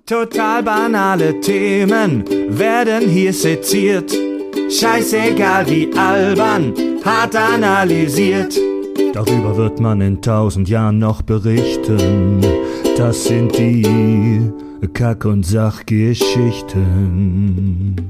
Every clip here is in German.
Total banale Themen werden hier seziert. Scheißegal wie albern, hart analysiert. Darüber wird man in 1000 Jahren noch berichten. Das sind die Kack- und Sachgeschichten.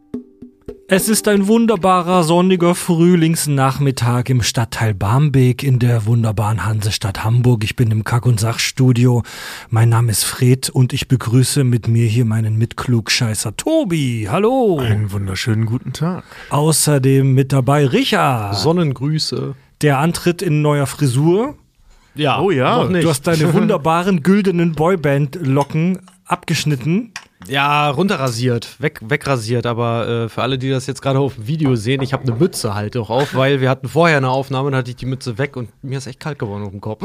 Es ist ein wunderbarer, sonniger Frühlingsnachmittag im Stadtteil Barmbek in der wunderbaren Hansestadt Hamburg. Ich bin im Kack- und Sachstudio. Mein Name ist Fred und ich begrüße mit mir hier meinen Mitklugscheißer Tobi. Hallo. Einen wunderschönen guten Tag. Außerdem mit dabei Richard. Sonnengrüße. Der antritt in neuer Frisur. Ja, oh ja. noch nicht. Du hast deine wunderbaren güldenen Boyband-Locken abgeschnitten. Ja, runterrasiert, wegrasiert, aber für alle, die das jetzt gerade auf dem Video sehen, ich habe eine Mütze halt auch auf, weil wir hatten vorher eine Aufnahme und hatte ich die Mütze weg und mir ist echt kalt geworden auf dem Kopf.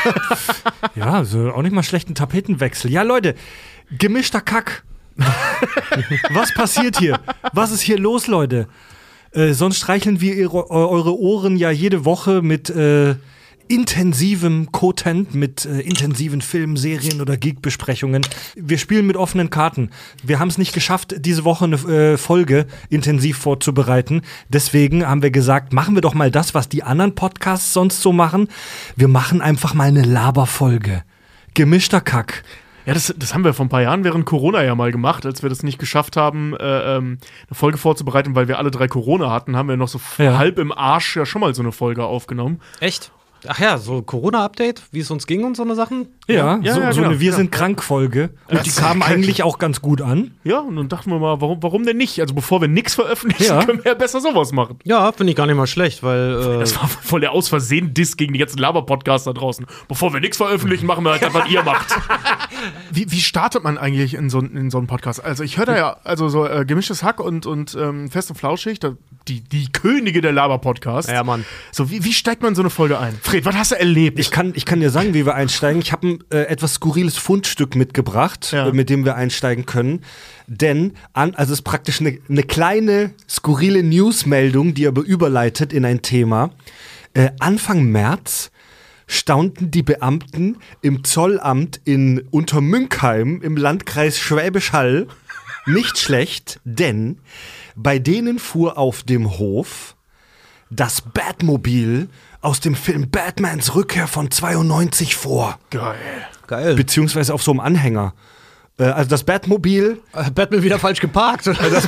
Ja, also auch nicht mal schlechten Tapetenwechsel. Ja, Leute, gemischter Kack. Was passiert hier? Was ist hier los, Leute? Sonst streicheln wir eure Ohren ja jede Woche mit intensivem Content, mit intensiven Filmen, Serien oder Geek-Besprechungen. Wir spielen mit offenen Karten. Wir haben es nicht geschafft, diese Woche eine Folge intensiv vorzubereiten. Deswegen haben wir gesagt, machen wir doch mal das, was die anderen Podcasts sonst so machen. Wir machen einfach mal eine Laberfolge. Gemischter Kack. Ja, das haben wir vor ein paar Jahren während Corona ja mal gemacht, als wir das nicht geschafft haben, eine Folge vorzubereiten, weil wir alle 3 Corona hatten, haben wir noch so halb im Arsch ja schon mal so eine Folge aufgenommen. Echt? Ach ja, so Corona-Update, wie es uns ging und so eine Sachen? Ja, so genau. eine Wir sind krank-Folge. Und die kam eigentlich auch ganz gut an. Ja, und dann dachten wir mal, warum denn nicht? Also bevor wir nichts veröffentlichen, können wir ja besser sowas machen. Ja, finde ich gar nicht mal schlecht, weil das war voll der aus Versehen Diss gegen die ganzen Laber-Podcasts da draußen. Bevor wir nichts veröffentlichen, machen wir halt das, was ihr macht. Wie startet man eigentlich in so einen Podcast? Also ich höre da ja, also so Gemischtes Hack und Fest und Flauschig, die Könige der Laber-Podcasts. Ja, Mann. So, wie steigt man in so eine Folge ein? Fred, was hast du erlebt? Ich kann dir sagen, wie wir einsteigen. Ich habe ein etwas skurriles Fundstück mitgebracht, mit dem wir einsteigen können. Denn, es ist praktisch eine kleine, skurrile Newsmeldung, die aber überleitet in ein Thema. Anfang März staunten die Beamten im Zollamt in Untermünkheim im Landkreis Schwäbisch Hall nicht schlecht, denn bei denen fuhr auf dem Hof das Batmobil aus dem Film Batmans Rückkehr von 92 vor. geil. Beziehungsweise auf so einem Anhänger. Also das Batmobil. Batman wieder falsch geparkt.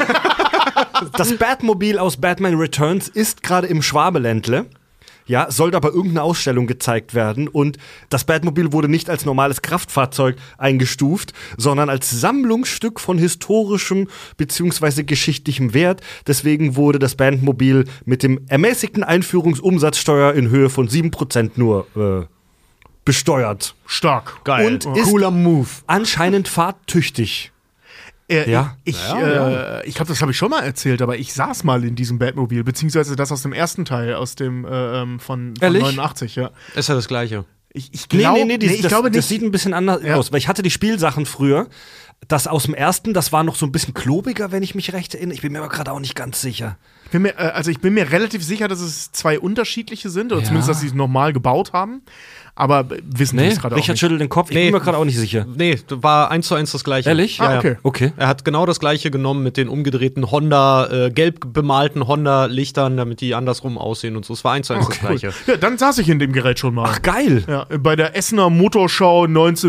Das Batmobil aus Batman Returns ist gerade im Schwabeländle. Ja, sollte aber irgendeine Ausstellung gezeigt werden und das Batmobil wurde nicht als normales Kraftfahrzeug eingestuft, sondern als Sammlungsstück von historischem bzw. geschichtlichem Wert. Deswegen wurde das Batmobil mit dem ermäßigten Einführungsumsatzsteuer in Höhe von 7% nur besteuert. Stark. Geil. Und ist cooler Move. Anscheinend fahrtüchtig. Ich glaube, das habe ich schon mal erzählt, aber ich saß mal in diesem Batmobil, beziehungsweise das aus dem ersten Teil, aus dem von 89, ja. Ist ja das Gleiche. Ich glaube nicht. Das sieht ein bisschen anders aus, weil ich hatte die Spielsachen früher. Das aus dem ersten, das war noch so ein bisschen klobiger, wenn ich mich recht erinnere. Ich bin mir aber gerade auch nicht ganz sicher. Ich bin mir relativ sicher, dass es 2 unterschiedliche sind, oder zumindest, dass sie es normal gebaut haben. Aber wissen wir es gerade auch nicht. Richard schüttelt den Kopf, ich bin mir gerade auch nicht sicher. Nee, war 1:1 das Gleiche. Ehrlich? Ja, okay. Er hat genau das Gleiche genommen mit den umgedrehten Honda, gelb bemalten Honda-Lichtern, damit die andersrum aussehen und so. Es war 1:1 das Gleiche. Ja, dann saß ich in dem Gerät schon mal. Ach, geil. Ja, bei der Essener Motorschau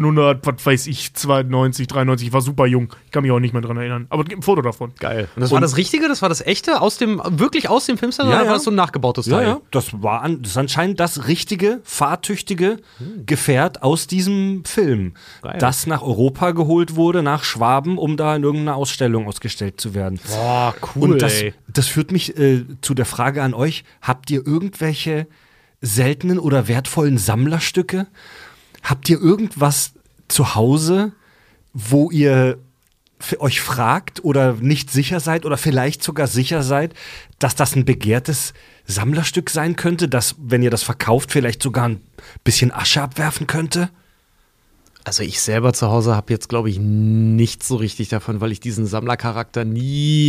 1992, 93. Ich war super jung. Ich kann mich auch nicht mehr dran erinnern. Aber es gibt ein Foto davon. Geil. Und das war das Richtige? Das war das Echte? Wirklich aus dem Filmstand? Oder war das so ein nachgebautes Teil? Ja. Das ist anscheinend das richtige, fahrtüchtige Gefährt aus diesem Film, das nach Europa geholt wurde, nach Schwaben, um da in irgendeiner Ausstellung ausgestellt zu werden. Boah, cool, und das führt mich zu der Frage an euch, habt ihr irgendwelche seltenen oder wertvollen Sammlerstücke? Habt ihr irgendwas zu Hause, wo ihr euch fragt oder nicht sicher seid oder vielleicht sogar sicher seid, dass das ein begehrtes Sammlerstück sein könnte, das, wenn ihr das verkauft, vielleicht sogar ein bisschen Asche abwerfen könnte? Also ich selber zu Hause habe jetzt, glaube ich, nichts so richtig davon, weil ich diesen Sammlercharakter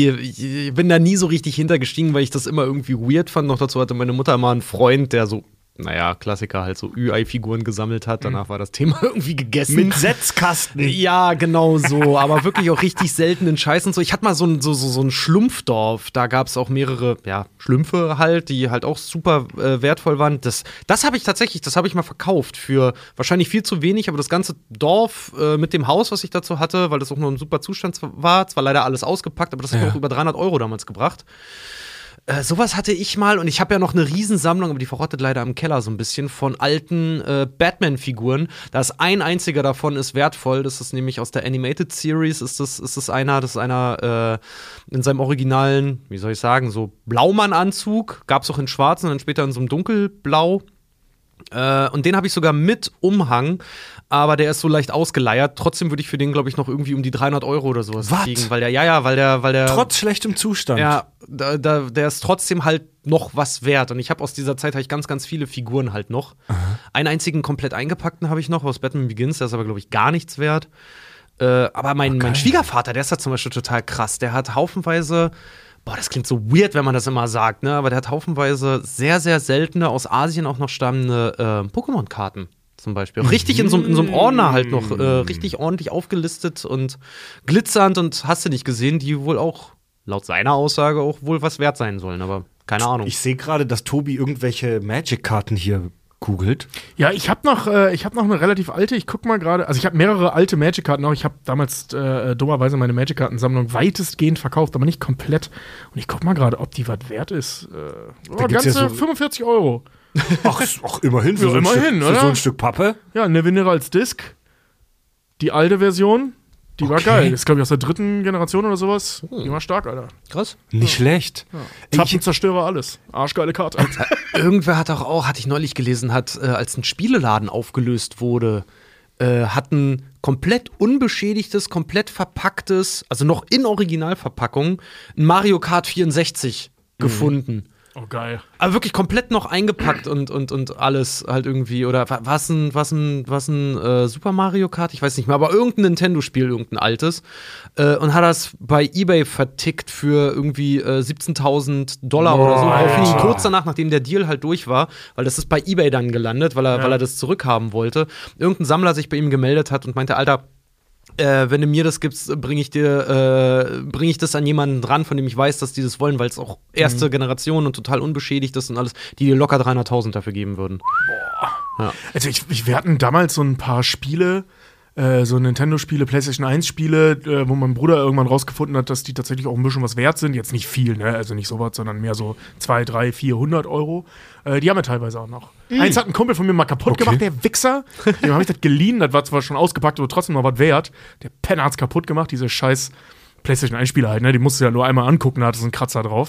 ich bin da nie so richtig hintergestiegen, weil ich das immer irgendwie weird fand. Noch dazu hatte meine Mutter immer einen Freund, der so naja, Klassiker halt so Ü-Ei-Figuren gesammelt hat. Danach war das Thema irgendwie gegessen. Mit Setzkasten. Ja, genau so. Aber wirklich auch richtig seltenen Scheiß und so. Ich hatte mal so ein Schlumpfdorf. Da gab es auch mehrere, Schlümpfe halt, die halt auch super wertvoll waren. Das habe ich mal verkauft für wahrscheinlich viel zu wenig. Aber das ganze Dorf mit dem Haus, was ich dazu hatte, weil das auch noch ein super Zustand war, zwar leider alles ausgepackt, aber das hat mir auch über 300 € damals gebracht. Sowas hatte ich mal und ich habe ja noch eine Riesensammlung, aber die verrottet leider im Keller so ein bisschen, von alten Batman-Figuren. Da ist ein einziger davon ist wertvoll, das ist nämlich aus der Animated Series, ist das einer in seinem originalen, wie soll ich sagen, so Blaumann-Anzug, gab's auch in schwarz und dann später in so einem dunkelblau. Und den habe ich sogar mit Umhang, aber der ist so leicht ausgeleiert. Trotzdem würde ich für den, glaube ich, noch irgendwie um die 300 € oder sowas kriegen. Weil der trotz schlechtem Zustand. Ja, der ist trotzdem halt noch was wert. Und ich habe aus dieser Zeit ganz, ganz viele Figuren halt noch. Aha. Einen einzigen komplett eingepackten habe ich noch aus Batman Begins, der ist aber, glaube ich, gar nichts wert. Aber mein Schwiegervater, der ist da zum Beispiel total krass. Der hat haufenweise das klingt so weird, wenn man das immer sagt, ne? Aber der hat haufenweise sehr, sehr seltene, aus Asien auch noch stammende Pokémon-Karten zum Beispiel. Richtig in so einem Ordner halt noch, richtig ordentlich aufgelistet und glitzernd und hast du nicht gesehen, die wohl auch, laut seiner Aussage, auch wohl was wert sein sollen, aber keine Ahnung. Ich sehe gerade, dass Tobi irgendwelche Magic-Karten hier googelt. Ja, ich habe noch eine relativ alte, ich guck mal gerade, also ich habe mehrere alte Magic-Karten noch. Ich habe damals dummerweise meine Magic-Kartensammlung weitestgehend verkauft, aber nicht komplett. Und ich guck mal gerade, ob die was wert ist. Ganze ja 45 €. Ach, immerhin. Für so ein Stück Pappe. Ja, Neville als Disc. Die alte Version. Die war geil. Das ist, glaube ich, aus der 3. Generation oder sowas. Die war stark, Alter. Krass. Nicht schlecht. Ja. Tappenzerstörer alles. Arschgeile Karte. Irgendwer hatte ich neulich gelesen, als ein Spieleladen aufgelöst wurde, hat ein komplett unbeschädigtes, komplett verpacktes, also noch in Originalverpackung, ein Mario Kart 64 gefunden. Oh, geil. Aber wirklich komplett noch eingepackt und alles halt irgendwie. Oder was ein Super Mario Kart? Ich weiß nicht mehr. Aber irgendein Nintendo-Spiel, irgendein altes. Und hat das bei eBay vertickt für irgendwie 17.000 $ oder so. Auf kurz danach, nachdem der Deal halt durch war. Weil das ist bei eBay dann gelandet, weil er das zurückhaben wollte. Irgendein Sammler sich bei ihm gemeldet hat und meinte, Alter, wenn du mir das gibst, bringe ich das an jemanden dran, von dem ich weiß, dass die das wollen, weil es auch erste Generation und total unbeschädigt ist und alles, die dir locker 300.000 dafür geben würden. Boah. Ja. Also wir hatten damals so ein paar Spiele, so Nintendo-Spiele, PlayStation 1-Spiele, wo mein Bruder irgendwann rausgefunden hat, dass die tatsächlich auch ein bisschen was wert sind. Jetzt nicht viel, ne? Also nicht sowas, sondern mehr so 200, 300, 400 €. Die haben wir teilweise auch noch. Eins hat ein Kumpel von mir mal kaputt gemacht, der Wichser. Dem habe ich das geliehen, das war zwar schon ausgepackt, aber trotzdem noch was wert. Der Penner hat's kaputt gemacht, diese scheiß PlayStation 1-Spieler halt, ne? Die musst du ja nur einmal angucken, da hat es einen Kratzer drauf.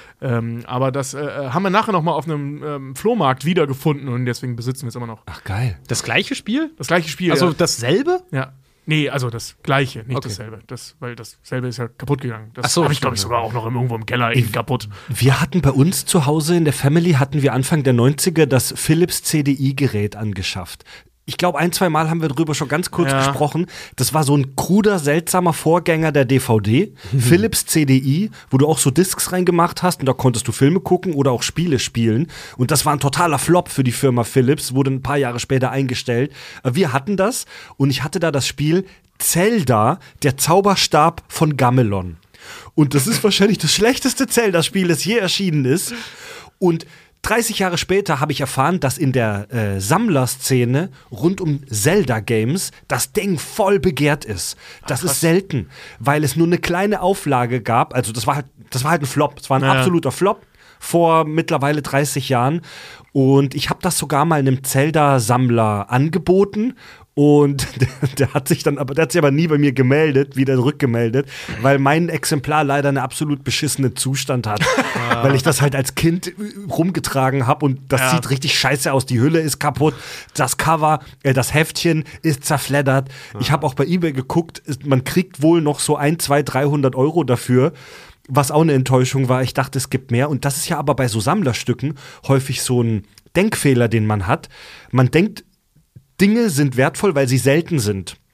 Aber das haben wir nachher noch mal auf einem Flohmarkt wiedergefunden und deswegen besitzen wir es immer noch. Ach, geil. Das gleiche Spiel? Das gleiche Spiel, Also dasselbe? Ja. Nee, also das Gleiche, nicht dasselbe. Weil dasselbe ist ja kaputt gegangen. Das habe ich, glaube ich, sogar auch noch irgendwo im Keller kaputt. Wir hatten bei uns zu Hause in der Family, Anfang der 90er das Philips CDI-Gerät angeschafft. Ich glaube, 1-2 Mal haben wir darüber schon ganz kurz gesprochen. Das war so ein kruder, seltsamer Vorgänger der DVD. Philips CDI, wo du auch so Discs reingemacht hast und da konntest du Filme gucken oder auch Spiele spielen. Und das war ein totaler Flop für die Firma Philips, wurde ein paar Jahre später eingestellt. Wir hatten das und ich hatte da das Spiel Zelda, der Zauberstab von Gamelon. Und das ist wahrscheinlich das schlechteste Zelda-Spiel, das je erschienen ist. Und 30 Jahre später habe ich erfahren, dass in der Sammlerszene rund um Zelda-Games das Ding voll begehrt ist. Das ist selten, weil es nur eine kleine Auflage gab. Also das war halt ein Flop. Es war ein absoluter Flop vor mittlerweile 30 Jahren. Und ich habe das sogar mal einem Zelda-Sammler angeboten. Und der hat sich aber nie bei mir wieder rückgemeldet, weil mein Exemplar leider einen absolut beschissenen Zustand hat. Weil ich das halt als Kind rumgetragen habe und das sieht richtig scheiße aus. Die Hülle ist kaputt, das Cover, das Heftchen ist zerfleddert. Ich habe auch bei eBay geguckt, man kriegt wohl noch so 100, 200, 300 € dafür. Was auch eine Enttäuschung war. Ich dachte, es gibt mehr. Und das ist ja aber bei so Sammlerstücken häufig so ein Denkfehler, den man hat. Man denkt, Dinge sind wertvoll, weil sie selten sind.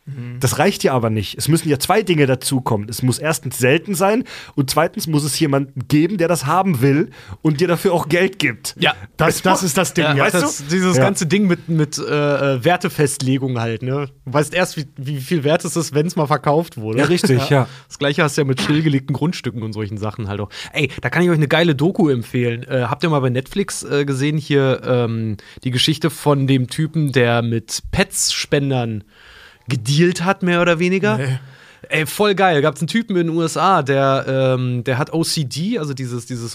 Das reicht ja aber nicht. Es müssen ja 2 Dinge dazukommen. Es muss erstens selten sein und zweitens muss es jemanden geben, der das haben will und dir dafür auch Geld gibt. Ja, das ist das Ding. Ja, Weißt du? Dieses ganze Ding mit Wertefestlegung halt, ne? Du weißt erst, wie viel wert es ist, wenn es mal verkauft wurde. Ja, richtig, ja. Das Gleiche hast du ja mit stillgelegten Grundstücken und solchen Sachen halt auch. Ey, da kann ich euch eine geile Doku empfehlen. Habt ihr mal bei Netflix gesehen hier die Geschichte von dem Typen, der mit Pets-Spendern gedealt hat, mehr oder weniger? Nee. Ey, voll geil. Gab's einen Typen in den USA, der hat OCD, also dieses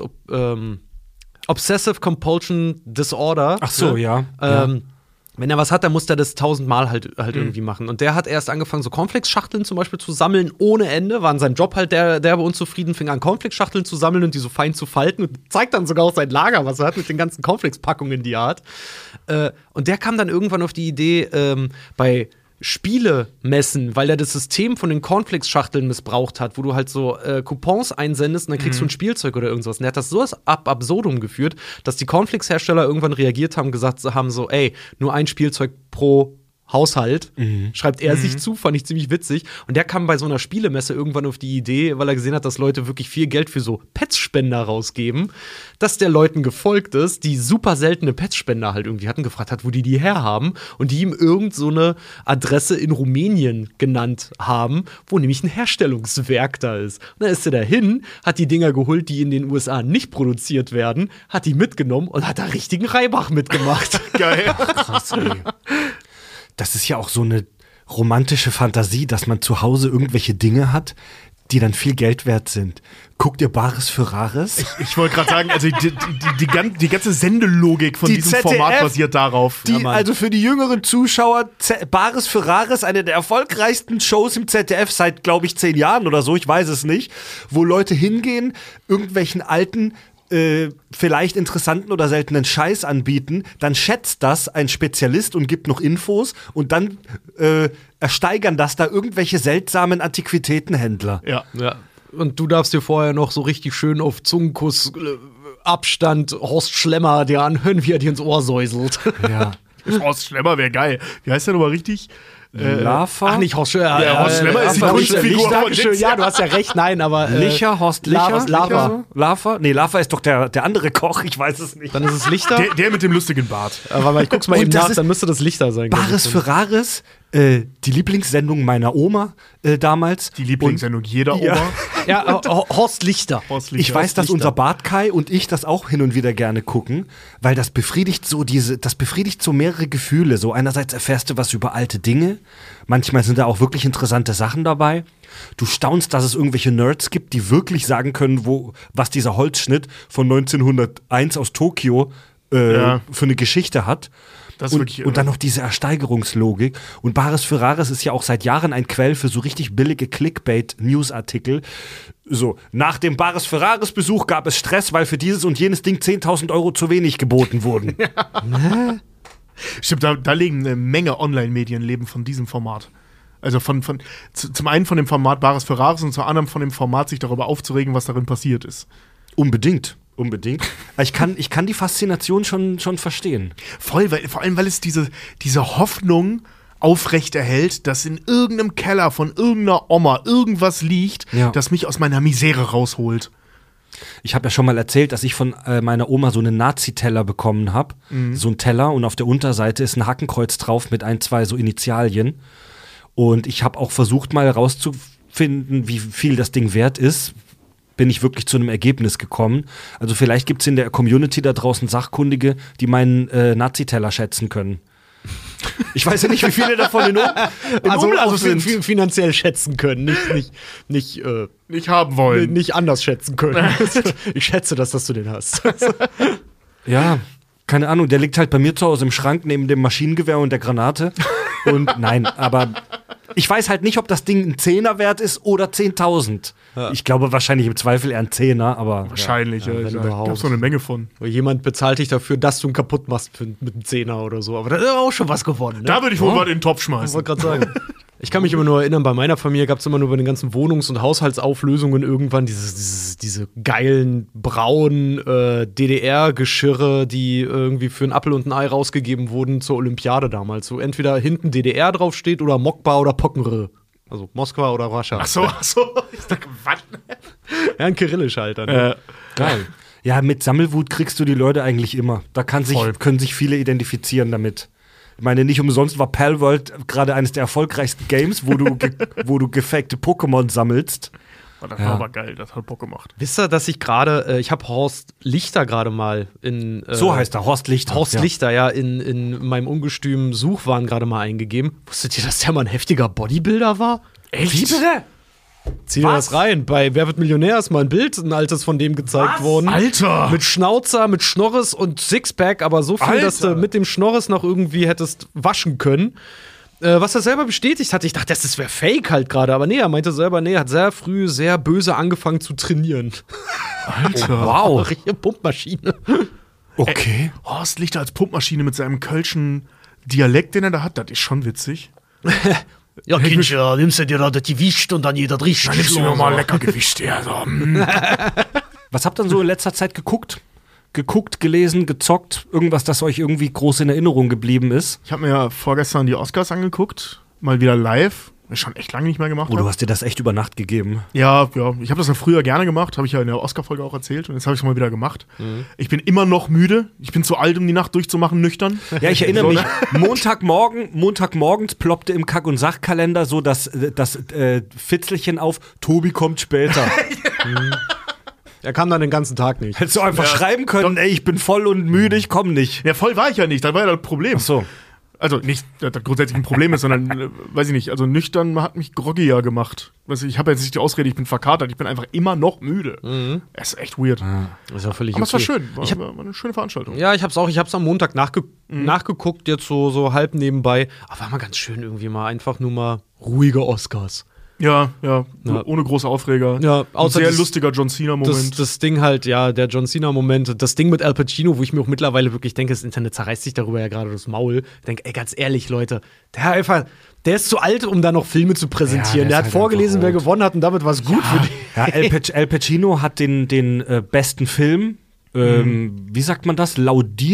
Obsessive Compulsion Disorder. Ach so, ne? ja. Wenn er was hat, dann muss er das 1000-mal halt irgendwie machen. Und der hat erst angefangen, so Cornflakes-Schachteln zum Beispiel zu sammeln, ohne Ende. War in seinem Job halt derbe unzufrieden, fing an, Cornflakes-Schachteln zu sammeln und die so fein zu falten und zeigt dann sogar auch sein Lager, was er hat mit den ganzen Cornflakes-Packungen, die er hat. Und der kam dann irgendwann auf die Idee, bei Spielemessen, weil er das System von den Cornflakes-Schachteln missbraucht hat, wo du halt so Coupons einsendest und dann kriegst du ein Spielzeug oder irgendwas. Und er hat das so ab absurdum geführt, dass die Cornflakes-Hersteller irgendwann reagiert haben, gesagt haben so, ey, nur ein Spielzeug pro Haushalt, schreibt er sich zu, fand ich ziemlich witzig. Und der kam bei so einer Spielemesse irgendwann auf die Idee, weil er gesehen hat, dass Leute wirklich viel Geld für so Pets-Spender rausgeben, dass der Leuten gefolgt ist, die super seltene Pets-Spender halt irgendwie hatten, gefragt hat, wo die herhaben und die ihm irgend so eine Adresse in Rumänien genannt haben, wo nämlich ein Herstellungswerk da ist. Und dann ist er dahin, hat die Dinger geholt, die in den USA nicht produziert werden, hat die mitgenommen und hat da richtigen Reibach mitgemacht. Geil. Krass, ey. Das ist ja auch so eine romantische Fantasie, dass man zu Hause irgendwelche Dinge hat, die dann viel Geld wert sind. Guckt ihr Bares für Rares? Ich wollte gerade sagen, also die ganze Sendelogik von diesem Format basiert darauf. Also für die jüngeren Zuschauer, Bares für Rares, eine der erfolgreichsten Shows im ZDF seit, glaube ich, 10 Jahren oder so, ich weiß es nicht, wo Leute hingehen, irgendwelchen alten vielleicht interessanten oder seltenen Scheiß anbieten, dann schätzt das ein Spezialist und gibt noch Infos und dann ersteigern das da irgendwelche seltsamen Antiquitätenhändler. Ja. Und du darfst dir vorher noch so richtig schön auf Zungenkuss Abstand Horst Schlemmer dir anhören, wie er dir ins Ohr säuselt. Ja. Horst Schlemmer wäre geil. Wie heißt der nochmal richtig? Laffer? Ach, nicht Horst Schlemmer. Ja, Horst Schlemmer ist die Kunstfigur von Dings. Ja, du hast ja recht, nein, aber Licher, Horst Licher? Laffer. Laffer? Nee, Laffer ist doch der andere Koch, ich weiß es nicht. Dann ist es Lichter. Der mit dem lustigen Bart. Aber ich guck's mal Und eben das nach, ist dann müsste das Lichter sein. Bares für Rares, die Lieblingssendung meiner Oma damals. Die Lieblingssendung jeder Ja. Oma. Ja, Horst Lichter. Ich weiß, dass unser Bart Kai und ich das auch hin und wieder gerne gucken, weil das befriedigt so mehrere Gefühle. So einerseits erfährst du was über alte Dinge, manchmal sind da auch wirklich interessante Sachen dabei. Du staunst, dass es irgendwelche Nerds gibt, die wirklich sagen können, was dieser Holzschnitt von 1901 aus Tokio für eine Geschichte hat. Das ist wirklich irre. Und dann noch diese Ersteigerungslogik. Und Bares für Rares ist ja auch seit Jahren ein Quell für so richtig billige Clickbait-Newsartikel. So, nach dem Bares für Rares-Besuch gab es Stress, weil für dieses und jenes Ding 10.000 Euro zu wenig geboten wurden. Stimmt, da legen eine Menge Online-Medien leben von diesem Format. Also zum einen von dem Format Bares für Rares und zum anderen von dem Format, sich darüber aufzuregen, was darin passiert ist. Unbedingt. Ich kann die Faszination schon verstehen. Voll, vor allem, weil es diese Hoffnung aufrechterhält, dass in irgendeinem Keller von irgendeiner Oma irgendwas liegt, das mich aus meiner Misere rausholt. Ich habe ja schon mal erzählt, dass ich von meiner Oma so einen Nazi-Teller bekommen habe. So ein Teller und auf der Unterseite ist ein Hakenkreuz drauf mit 1, 2 so Initialien. Und ich habe auch versucht mal rauszufinden, wie viel das Ding wert ist. Bin ich wirklich zu einem Ergebnis gekommen. Also vielleicht gibt es in der Community da draußen Sachkundige, die meinen Nazi-Teller schätzen können. Ich weiß ja nicht, wie viele davon in Umlauf sind. Finanziell schätzen können, nicht haben wollen. Nicht anders schätzen können. Ich schätze, dass du den hast. Ja, keine Ahnung, der liegt halt bei mir zu Hause im Schrank neben dem Maschinengewehr und der Granate. Und nein, aber ich weiß halt nicht, ob das Ding ein 10er wert ist oder 10.000. Ja. Ich glaube wahrscheinlich im Zweifel eher ein 10er, aber wahrscheinlich, ja, ich habe so eine Menge von. Jemand bezahlt dich dafür, dass du ihn kaputt machst mit einem 10er oder so. Aber da ist auch schon was gewonnen. Ne? Da würde ich wohl mal in den Topf schmeißen. Ich wollte gerade sagen. Ich kann mich immer nur erinnern, bei meiner Familie gab es immer nur bei den ganzen Wohnungs- und Haushaltsauflösungen irgendwann diese geilen braunen DDR-Geschirre, die irgendwie für einen Appel und ein Ei rausgegeben wurden zur Olympiade damals. So entweder hinten DDR draufsteht oder Mokba oder Pokkenrö. Also Moskwa oder Russia. Ach so. Ich dachte, was? Ja, ein Kyrillisch halt dann. Ne? Geil. Ja, mit Sammelwut kriegst du die Leute eigentlich immer. Da können sich viele identifizieren damit. Ich meine, nicht umsonst war Palworld gerade eines der erfolgreichsten Games, wo du gefakte Pokémon sammelst. Das war aber geil, das hat Bock gemacht. Wisst ihr, dass ich gerade, ich habe Horst Lichter gerade mal in so heißt er, Horst Lichter. Horst Lichter, ja, in meinem ungestümen Suchwahn gerade mal eingegeben. Wusstet ihr, dass der mal ein heftiger Bodybuilder war? Echt? Wie bitte? Zieh dir das rein. Bei Wer wird Millionär ist mal ein Bild, ein altes von dem gezeigt worden. Alter! Mit Schnauzer, mit Schnorres und Sixpack, aber so viel, dass du mit dem Schnorres noch irgendwie hättest waschen können. Was er selber bestätigt hat, ich dachte, das wäre fake halt gerade, aber nee, er meinte selber, nee, er hat sehr früh sehr böse angefangen zu trainieren. Alter! Wow. Richtige Pumpmaschine. Okay. Horst Lichter als Pumpmaschine mit seinem kölschen Dialekt, den er da hat, das ist schon witzig. Ja, Kindchen, nimmst du dir da das Gewicht und dann jeder richtig. Dann nimmst du mir mal lecker Gewicht her. So. Was habt ihr denn so in letzter Zeit geguckt? Geguckt, gelesen, gezockt? Irgendwas, das euch irgendwie groß in Erinnerung geblieben ist? Ich habe mir ja vorgestern die Oscars angeguckt. Mal wieder live. Das schon echt lange nicht mehr gemacht. Oh, du hast dir das echt über Nacht gegeben. Ja. Ich habe das ja früher gerne gemacht. Habe ich ja in der Oscar-Folge auch erzählt. Und jetzt habe ich es mal wieder gemacht. Ich bin immer noch müde. Ich bin zu alt, um die Nacht durchzumachen, nüchtern. Ja, ich erinnere mich. Montagmorgens ploppte im Kack- und Sachkalender so das Fitzelchen auf, Tobi kommt später. Er kam dann den ganzen Tag nicht. Hättest du einfach schreiben können, ey, ich bin voll und müde, ich komm nicht. Ja, voll war ich ja nicht. Das war ja das Problem. Ach so. Also nicht, dass das grundsätzlich ein Problem ist, sondern, weiß ich nicht, also nüchtern hat mich groggier gemacht. Ich habe jetzt nicht die Ausrede, ich bin verkatert, ich bin einfach immer noch müde. Es ist echt weird. Das ist ja völlig Aber es war okay. schön, war eine schöne Veranstaltung. Ja, ich hab's am Montag nachgeguckt, jetzt so halb nebenbei. Aber war mal ganz schön irgendwie mal einfach nur mal ruhige Oscars. Ja, ohne große Aufreger. Ja, Ein außer sehr das- lustiger John Cena-Moment. Das Ding halt, ja, der John Cena-Moment, das Ding mit Al Pacino, wo ich mir auch mittlerweile wirklich denke, das Internet zerreißt sich darüber ja gerade das Maul. Ich denke, ey, ganz ehrlich, Leute, der ist zu alt, um da noch Filme zu präsentieren. Ja, der der hat ist vorgelesen, halt wer einfach gewonnen hat und damit war es gut für die. Ja, Al Pacino hat den besten Film, wie sagt man das,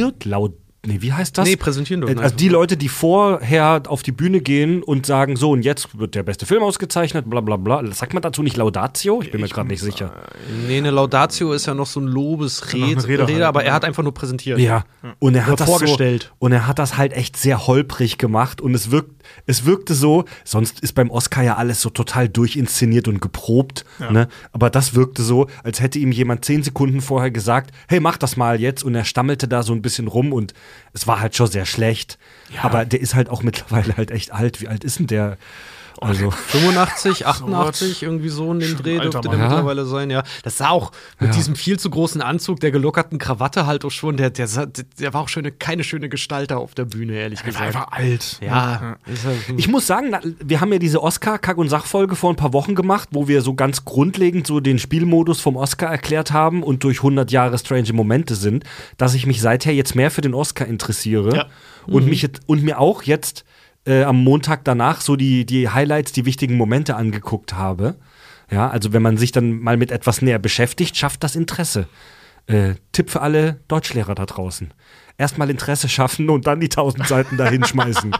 wie heißt das? Nee, präsentieren dürfen. Also die Leute, die vorher auf die Bühne gehen und sagen, so, und jetzt wird der beste Film ausgezeichnet, bla bla bla. Sagt man dazu nicht Laudatio? Ich bin mir gerade nicht sicher. Nee, eine Laudatio ist ja noch so ein Lobesrede, halt, aber er hat einfach nur präsentiert. Ja, und er hat Oder das vorgestellt. und er hat das halt echt sehr holprig gemacht und es wirkte so, sonst ist beim Oscar ja alles so total durchinszeniert und geprobt, ne? Aber das wirkte so, als hätte ihm jemand 10 Sekunden vorher gesagt, hey, mach das mal jetzt, und er stammelte da so ein bisschen rum und es war halt schon sehr schlecht. Ja. Aber der ist halt auch mittlerweile halt echt alt. Wie alt ist denn der? Also 85, 88, irgendwie so in dem Dreh alter dürfte der Mann. mittlerweile sein, ja. Das sah auch mit diesem viel zu großen Anzug, der gelockerten Krawatte halt auch schon, der war auch keine schöne Gestalter auf der Bühne, ehrlich Der war gesagt. einfach alt. Ja. Ist halt- ich muss sagen, wir haben ja diese Oscar-Kack- und Sachfolge vor ein paar Wochen gemacht, wo wir so ganz grundlegend so den Spielmodus vom Oscar erklärt haben und durch 100 Jahre strange Momente sind, dass ich mich seither jetzt mehr für den Oscar interessiere Ja. und mir auch jetzt am Montag danach so die Highlights, die wichtigen Momente angeguckt habe. Ja, also wenn man sich dann mal mit etwas näher beschäftigt, schafft das Interesse. Tipp für alle Deutschlehrer da draußen. Erstmal Interesse schaffen und dann die 1000 Seiten dahin schmeißen.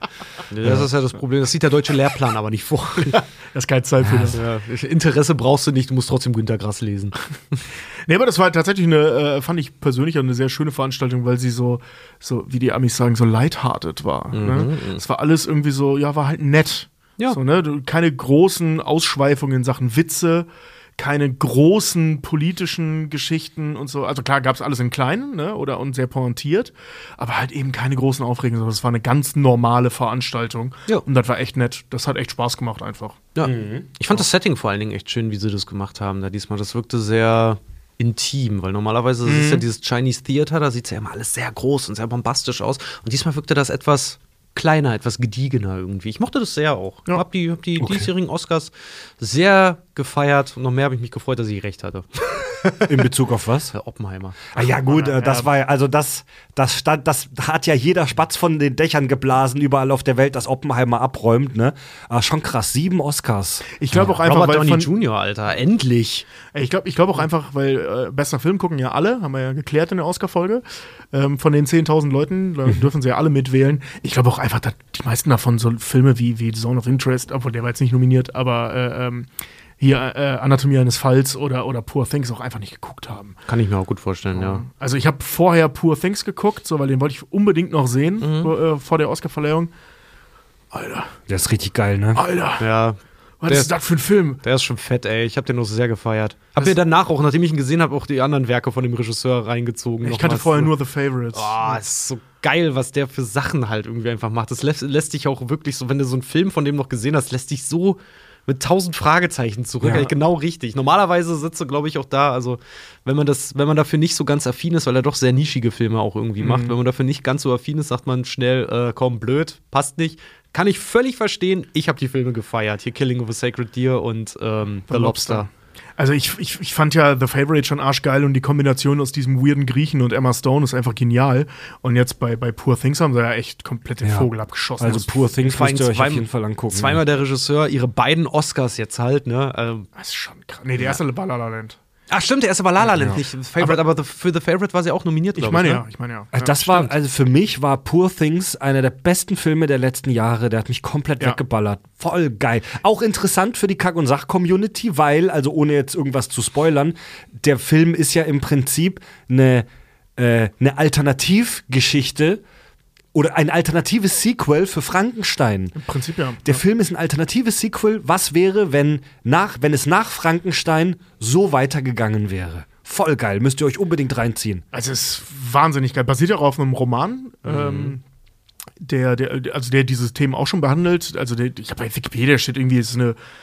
Das ist ja das Problem, das sieht der deutsche Lehrplan aber nicht vor. Das ist keine Zeit für das. Ja, Interesse brauchst du nicht, du musst trotzdem Günter Grass lesen. Nee, aber das war tatsächlich fand ich persönlich eine sehr schöne Veranstaltung, weil sie so, wie die Amis sagen, so lighthearted war. Ne? Es war alles irgendwie so, ja, war halt nett. Ja. So, ne? Keine großen Ausschweifungen in Sachen Witze, keine großen politischen Geschichten und so. Also klar, gab's alles in kleinen, ne? Und sehr pointiert, aber halt eben keine großen Aufregungen. Das war eine ganz normale Veranstaltung. Ja. Und das war echt nett. Das hat echt Spaß gemacht einfach. Ja. Ich fand das Setting vor allen Dingen echt schön, wie sie das gemacht haben da diesmal. Das wirkte sehr intim, weil normalerweise ist ja dieses Chinese Theater, da sieht es ja immer alles sehr groß und sehr bombastisch aus. Und diesmal wirkte das etwas kleiner, etwas gediegener irgendwie. Ich mochte das sehr auch. Ja. Hab die diesjährigen Oscars sehr gefeiert und noch mehr habe ich mich gefreut, dass ich recht hatte. In Bezug auf was? Oppenheimer. Ah, ja, gut, das war ja, also das hat ja jeder Spatz von den Dächern geblasen, überall auf der Welt, dass Oppenheimer abräumt, ne? Aber schon krass, 7 Oscars. Ich glaube auch einfach, Robert weil Downey von, Jr., Alter, endlich. ich glaube auch einfach, weil bester Film gucken ja alle, haben wir ja geklärt in der Oscar-Folge. Von den 10.000 Leuten dürfen sie ja alle mitwählen. Ich glaube auch einfach, dass die meisten davon so Filme wie Zone of Interest, obwohl der war jetzt nicht nominiert, aber hier Anatomie eines Falls oder Poor Things auch einfach nicht geguckt haben. Kann ich mir auch gut vorstellen, ja. Also ich habe vorher Poor Things geguckt, so, weil den wollte ich unbedingt noch sehen vor der Oscarverleihung. Alter. Der ist richtig geil, ne? Alter. Ja. Was ist das für ein Film? Der ist schon fett, ey. Ich habe den auch sehr gefeiert. Hab mir danach auch, nachdem ich ihn gesehen habe, auch die anderen Werke von dem Regisseur reingezogen. Ich kannte vorher nur The Favorites. Oh, ist so geil, was der für Sachen halt irgendwie einfach macht. Das lässt dich auch wirklich so, wenn du so einen Film von dem noch gesehen hast, lässt dich so mit 1000 Fragezeichen zurück. Ja. Genau richtig. Normalerweise sitzt du, glaube ich, auch da, also wenn man dafür nicht so ganz affin ist, weil er doch sehr nischige Filme auch irgendwie macht, wenn man dafür nicht ganz so affin ist, sagt man schnell, komm, blöd, passt nicht. Kann ich völlig verstehen. Ich habe die Filme gefeiert. Hier Killing of a Sacred Deer und The Lobster. Also ich fand ja The Favorite schon arschgeil und die Kombination aus diesem weirden Griechen und Emma Stone ist einfach genial. Und jetzt bei Poor Things haben sie ja echt komplett den Vogel abgeschossen. Also Poor Things müsst ihr euch auf jeden Fall angucken. Zweimal der Regisseur, ihre beiden Oscars jetzt halt, ne? Das ist schon krass. Nee, der erste war La La Land. Ach stimmt, der erste war La La Land, nicht Favorite, aber für The Favorite war sie auch nominiert, Ich meine ja. Das war, also für mich war Poor Things einer der besten Filme der letzten Jahre. Der hat mich komplett weggeballert. Voll geil. Auch interessant für die Kack- und Sach-Community, weil, also ohne jetzt irgendwas zu spoilern, der Film ist ja im Prinzip eine Alternativgeschichte oder ein alternatives Sequel für Frankenstein. Im Prinzip ja. Der Film ist ein alternatives Sequel. Was wäre, wenn es nach Frankenstein so weitergegangen wäre? Voll geil, müsst ihr euch unbedingt reinziehen. Also es ist wahnsinnig geil. Basiert auch auf einem Roman, der dieses Thema auch schon behandelt. Also ich habe bei Wikipedia steht irgendwie, es ist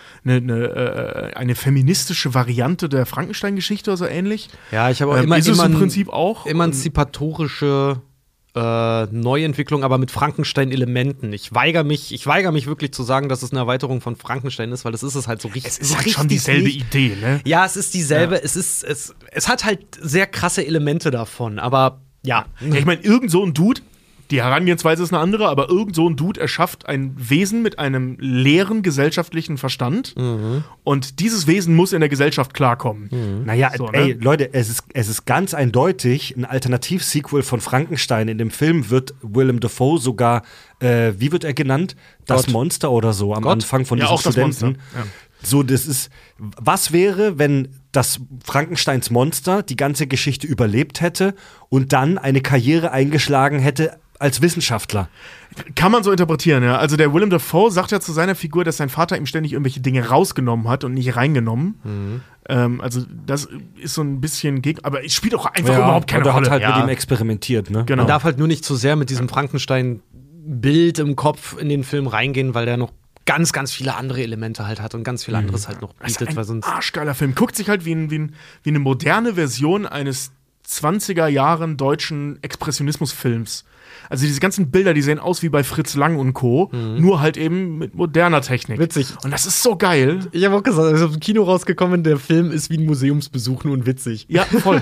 eine feministische Variante der Frankenstein-Geschichte oder so ähnlich. Ja, ich habe auch ist es im Prinzip auch. Emanzipatorische Neuentwicklung, aber mit Frankenstein-Elementen. Ich weigere mich wirklich zu sagen, dass es eine Erweiterung von Frankenstein ist, weil das ist es halt so richtig. Es ist halt schon dieselbe Idee, ne? Ja, es ist dieselbe. Ja. Es hat halt sehr krasse Elemente davon, aber ja. Ich meine, irgend so ein Dude, die Herangehensweise ist eine andere, aber irgend so ein Dude erschafft ein Wesen mit einem leeren gesellschaftlichen Verstand und dieses Wesen muss in der Gesellschaft klarkommen. Naja, So, ne? ey, Leute, es ist ganz eindeutig ein Alternativ-Sequel von Frankenstein. In dem Film wird Willem Dafoe sogar, wie wird er genannt? Das Monster oder so am Anfang von diesem Studenten. So, das ist, was wäre, wenn das Frankensteins Monster die ganze Geschichte überlebt hätte und dann eine Karriere eingeschlagen hätte als Wissenschaftler? Kann man so interpretieren, ja. Also der Willem Dafoe sagt ja zu seiner Figur, dass sein Vater ihm ständig irgendwelche Dinge rausgenommen hat und nicht reingenommen. Also das ist so ein bisschen aber es spielt auch einfach überhaupt keine Rolle. Er hat halt mit ihm experimentiert, ne? Genau. Man darf halt nur nicht zu sehr mit diesem Frankenstein-Bild im Kopf in den Film reingehen, weil der noch ganz, ganz viele andere Elemente halt hat und ganz viel anderes halt noch bietet. Das ist ein arschgeiler Film. Guckt sich halt wie eine moderne Version eines 20er Jahren deutschen Expressionismusfilms. Also diese ganzen Bilder, die sehen aus wie bei Fritz Lang und Co., nur halt eben mit moderner Technik. Witzig. Und das ist so geil. Ich habe auch gesagt, ich ist aus dem Kino rausgekommen, der Film ist wie ein Museumsbesuch, nur und witzig. Ja, voll.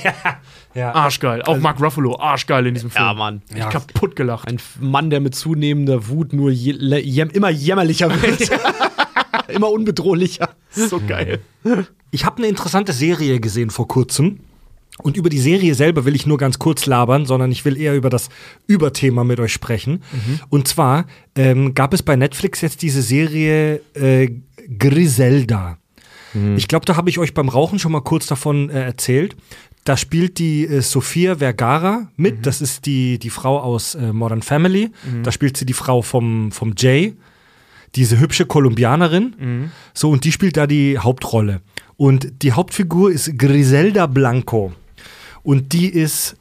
Ja. Arschgeil. Auch Mark Ruffalo, arschgeil in diesem Film. Ja, Mann. Ich hab kaputt gelacht. Ein Mann, der mit zunehmender Wut nur immer jämmerlicher wird. Immer unbedrohlicher. So geil. Ich habe eine interessante Serie gesehen vor kurzem. Und über die Serie selber will ich nur ganz kurz labern, sondern ich will eher über das Überthema mit euch sprechen. Und zwar gab es bei Netflix jetzt diese Serie Griselda. Ich glaube, da habe ich euch beim Rauchen schon mal kurz davon erzählt. Da spielt die Sofia Vergara mit. Das ist die Frau aus Modern Family. Da spielt sie die Frau vom Jay, diese hübsche Kolumbianerin. So, und die spielt da die Hauptrolle. Und die Hauptfigur ist Griselda Blanco. Und die ist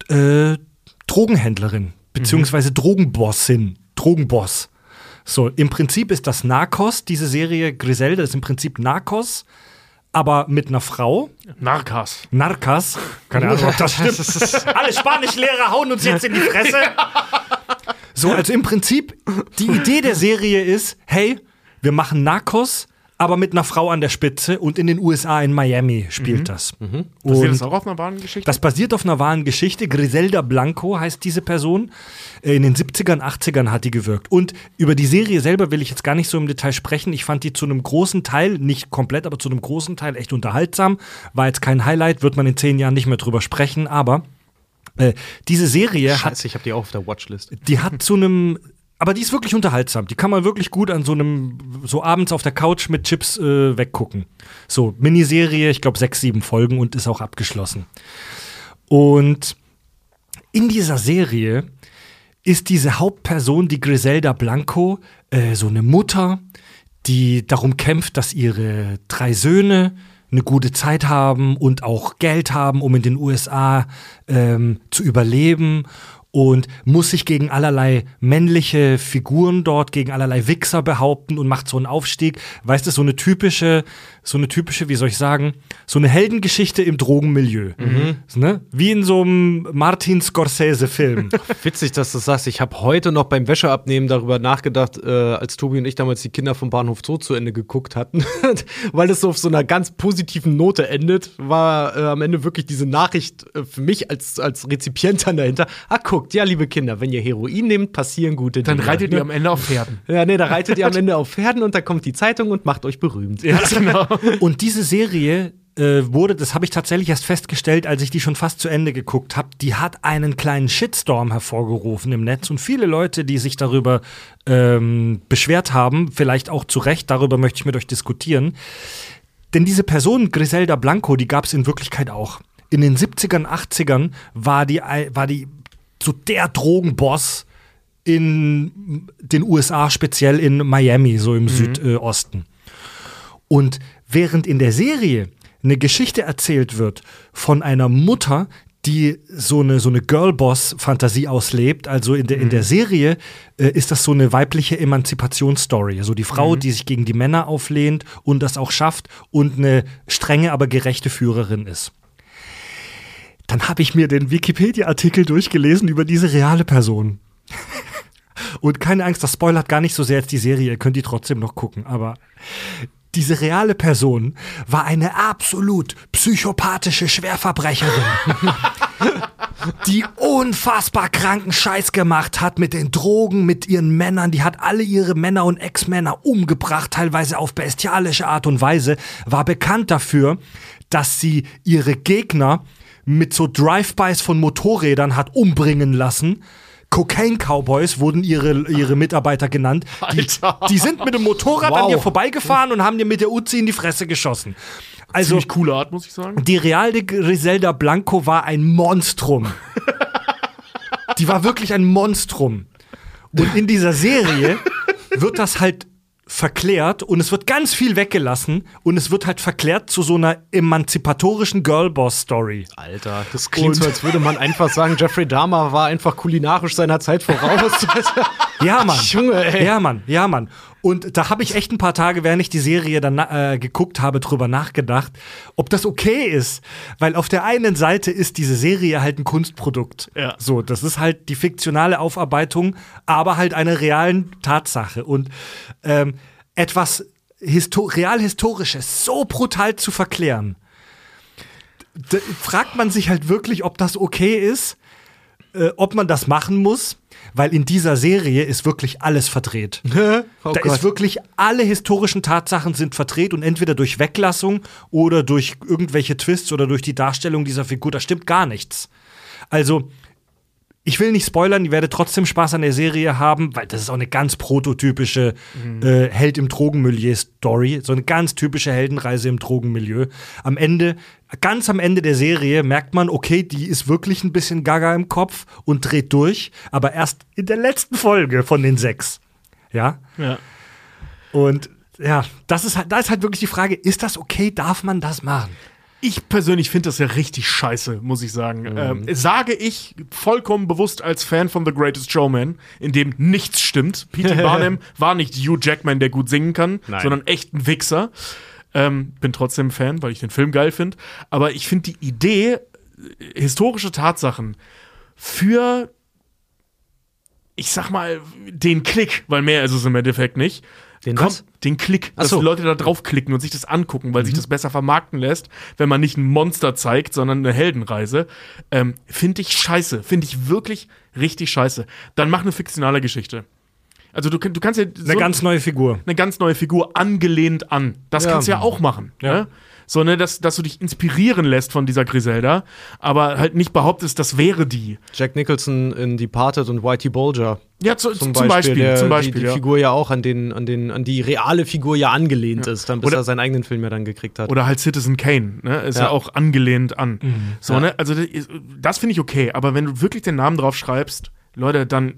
Drogenhändlerin, beziehungsweise Drogenbossin, Drogenboss. So, im Prinzip ist das Narcos, diese Serie Griselda ist im Prinzip Narcos, aber mit einer Frau. Narcas. Keine Ahnung, ob das stimmt. Alle Spanischlehrer hauen uns jetzt in die Fresse. So, also im Prinzip, die Idee der Serie ist, hey, wir machen Narcos, aber mit einer Frau an der Spitze und in den USA, in Miami spielt das. Basiert das auch auf einer wahren Geschichte? Das basiert auf einer wahren Geschichte. Griselda Blanco heißt diese Person. In den 70ern, 80ern hat die gewirkt. Und über die Serie selber will ich jetzt gar nicht so im Detail sprechen. Ich fand die zu einem großen Teil, nicht komplett, aber zu einem großen Teil echt unterhaltsam. War jetzt kein Highlight, wird man in 10 Jahren nicht mehr drüber sprechen. Aber diese Serie ich habe die auch auf der Watchlist. Die hat zu einem aber die ist wirklich unterhaltsam. Die kann man wirklich gut an so abends auf der Couch mit Chips weggucken. So, Miniserie, ich glaube 6, 7 Folgen und ist auch abgeschlossen. Und in dieser Serie ist diese Hauptperson, die Griselda Blanco, so eine Mutter, die darum kämpft, dass ihre 3 Söhne eine gute Zeit haben und auch Geld haben, um in den USA zu überleben. Und muss sich gegen allerlei männliche Figuren dort, gegen allerlei Wichser behaupten und macht so einen Aufstieg. Weißt du, so eine typische, wie soll ich sagen, so eine Heldengeschichte im Drogenmilieu. Ne? Wie in so einem Martin Scorsese-Film. Witzig, dass du das sagst. Ich habe heute noch beim Wäscheabnehmen darüber nachgedacht, als Tobi und ich damals die Kinder vom Bahnhof Zoo zu Ende geguckt hatten. Weil es so auf so einer ganz positiven Note endet, war am Ende wirklich diese Nachricht für mich als Rezipient dann dahinter. Guckt, ja, liebe Kinder, wenn ihr Heroin nehmt, passieren gute Dinge. Dann reitet ihr am Ende auf Pferden. Ja, nee, da reitet ihr am Ende auf Pferden und dann kommt die Zeitung und macht euch berühmt. Ja, genau. Und diese Serie das habe ich tatsächlich erst festgestellt, als ich die schon fast zu Ende geguckt habe, die hat einen kleinen Shitstorm hervorgerufen im Netz und viele Leute, die sich darüber beschwert haben, vielleicht auch zu Recht, darüber möchte ich mit euch diskutieren. Denn diese Person, Griselda Blanco, die gab es in Wirklichkeit auch. In den 70ern, 80ern war die so der Drogenboss in den USA, speziell in Miami, so im Südosten. Und während in der Serie eine Geschichte erzählt wird von einer Mutter, die so eine Girlboss-Fantasie auslebt, also in der Serie ist das so eine weibliche Emanzipationsstory. Also die Frau, die sich gegen die Männer auflehnt und das auch schafft und eine strenge, aber gerechte Führerin ist. Dann habe ich mir den Wikipedia-Artikel durchgelesen über diese reale Person. Und keine Angst, das spoilert gar nicht so sehr als die Serie, ihr könnt die trotzdem noch gucken, aber diese reale Person war eine absolut psychopathische Schwerverbrecherin, die unfassbar kranken Scheiß gemacht hat mit den Drogen, mit ihren Männern. Die hat alle ihre Männer und Ex-Männer umgebracht, teilweise auf bestialische Art und Weise, war bekannt dafür, dass sie ihre Gegner mit so Drive-Bys von Motorrädern hat umbringen lassen. Cocaine Cowboys wurden ihre Mitarbeiter genannt. Die sind mit dem Motorrad an ihr vorbeigefahren und haben dir mit der Uzi in die Fresse geschossen. Also, ziemlich coole Art, muss ich sagen. Die reale Griselda Blanco war ein Monstrum. Die war wirklich ein Monstrum. Und in dieser Serie wird das halt verklärt und es wird ganz viel weggelassen und es wird halt verklärt zu so einer emanzipatorischen Girlboss-Story. Alter, das klingt so, als würde man einfach sagen, Jeffrey Dahmer war einfach kulinarisch seiner Zeit voraus. Ja, Mann. Junge, ey. Ja, Mann. Und da habe ich echt ein paar Tage, während ich die Serie dann geguckt habe, drüber nachgedacht, ob das okay ist. Weil auf der einen Seite ist diese Serie halt ein Kunstprodukt. Ja. So, das ist halt die fiktionale Aufarbeitung, aber halt einer realen Tatsache. Und etwas Realhistorisches so brutal zu verklären, fragt man sich halt wirklich, ob das okay ist, ob man das machen muss. Weil in dieser Serie ist wirklich alles verdreht. Ist wirklich, alle historischen Tatsachen sind verdreht und entweder durch Weglassung oder durch irgendwelche Twists oder durch die Darstellung dieser Figur, da stimmt gar nichts. Also, ich will nicht spoilern, ihr werdet trotzdem Spaß an der Serie haben, weil das ist auch eine ganz prototypische Held im Drogenmilieu-Story, so eine ganz typische Heldenreise im Drogenmilieu. Ganz am Ende der Serie merkt man, okay, die ist wirklich ein bisschen gaga im Kopf und dreht durch, aber erst in der letzten Folge von den 6. Ja. Und ja, da ist halt wirklich die Frage, ist das okay, darf man das machen? Ich persönlich finde das ja richtig scheiße, muss ich sagen. Sage ich vollkommen bewusst als Fan von The Greatest Showman, in dem nichts stimmt. P.T. Barnum war nicht Hugh Jackman, der gut singen kann, sondern echt ein Wichser. Bin trotzdem Fan, weil ich den Film geil finde. Aber ich finde die Idee, historische Tatsachen für ich sag mal, den Klick, weil mehr ist es im Endeffekt nicht. Den Klick, dass die Leute da draufklicken und sich das angucken, weil sich das besser vermarkten lässt, wenn man nicht ein Monster zeigt, sondern eine Heldenreise, finde ich scheiße. Finde ich wirklich richtig scheiße. Dann mach eine fiktionale Geschichte. Also du kannst ja eine ganz neue Figur. Eine ganz neue Figur angelehnt an. Das kannst du ja auch machen. Ja. Ne? So, ne, dass du dich inspirieren lässt von dieser Griselda, aber halt nicht behauptest, das wäre die. Jack Nicholson in Departed und Whitey Bulger. Ja, zum Beispiel. Die Figur ja auch an die reale Figur ja angelehnt ist, dann bis er seinen eigenen Film ja dann gekriegt hat. Oder halt Citizen Kane, ne? Ist ja auch angelehnt an. So, ne? Also das finde ich okay, aber wenn du wirklich den Namen drauf schreibst, Leute, dann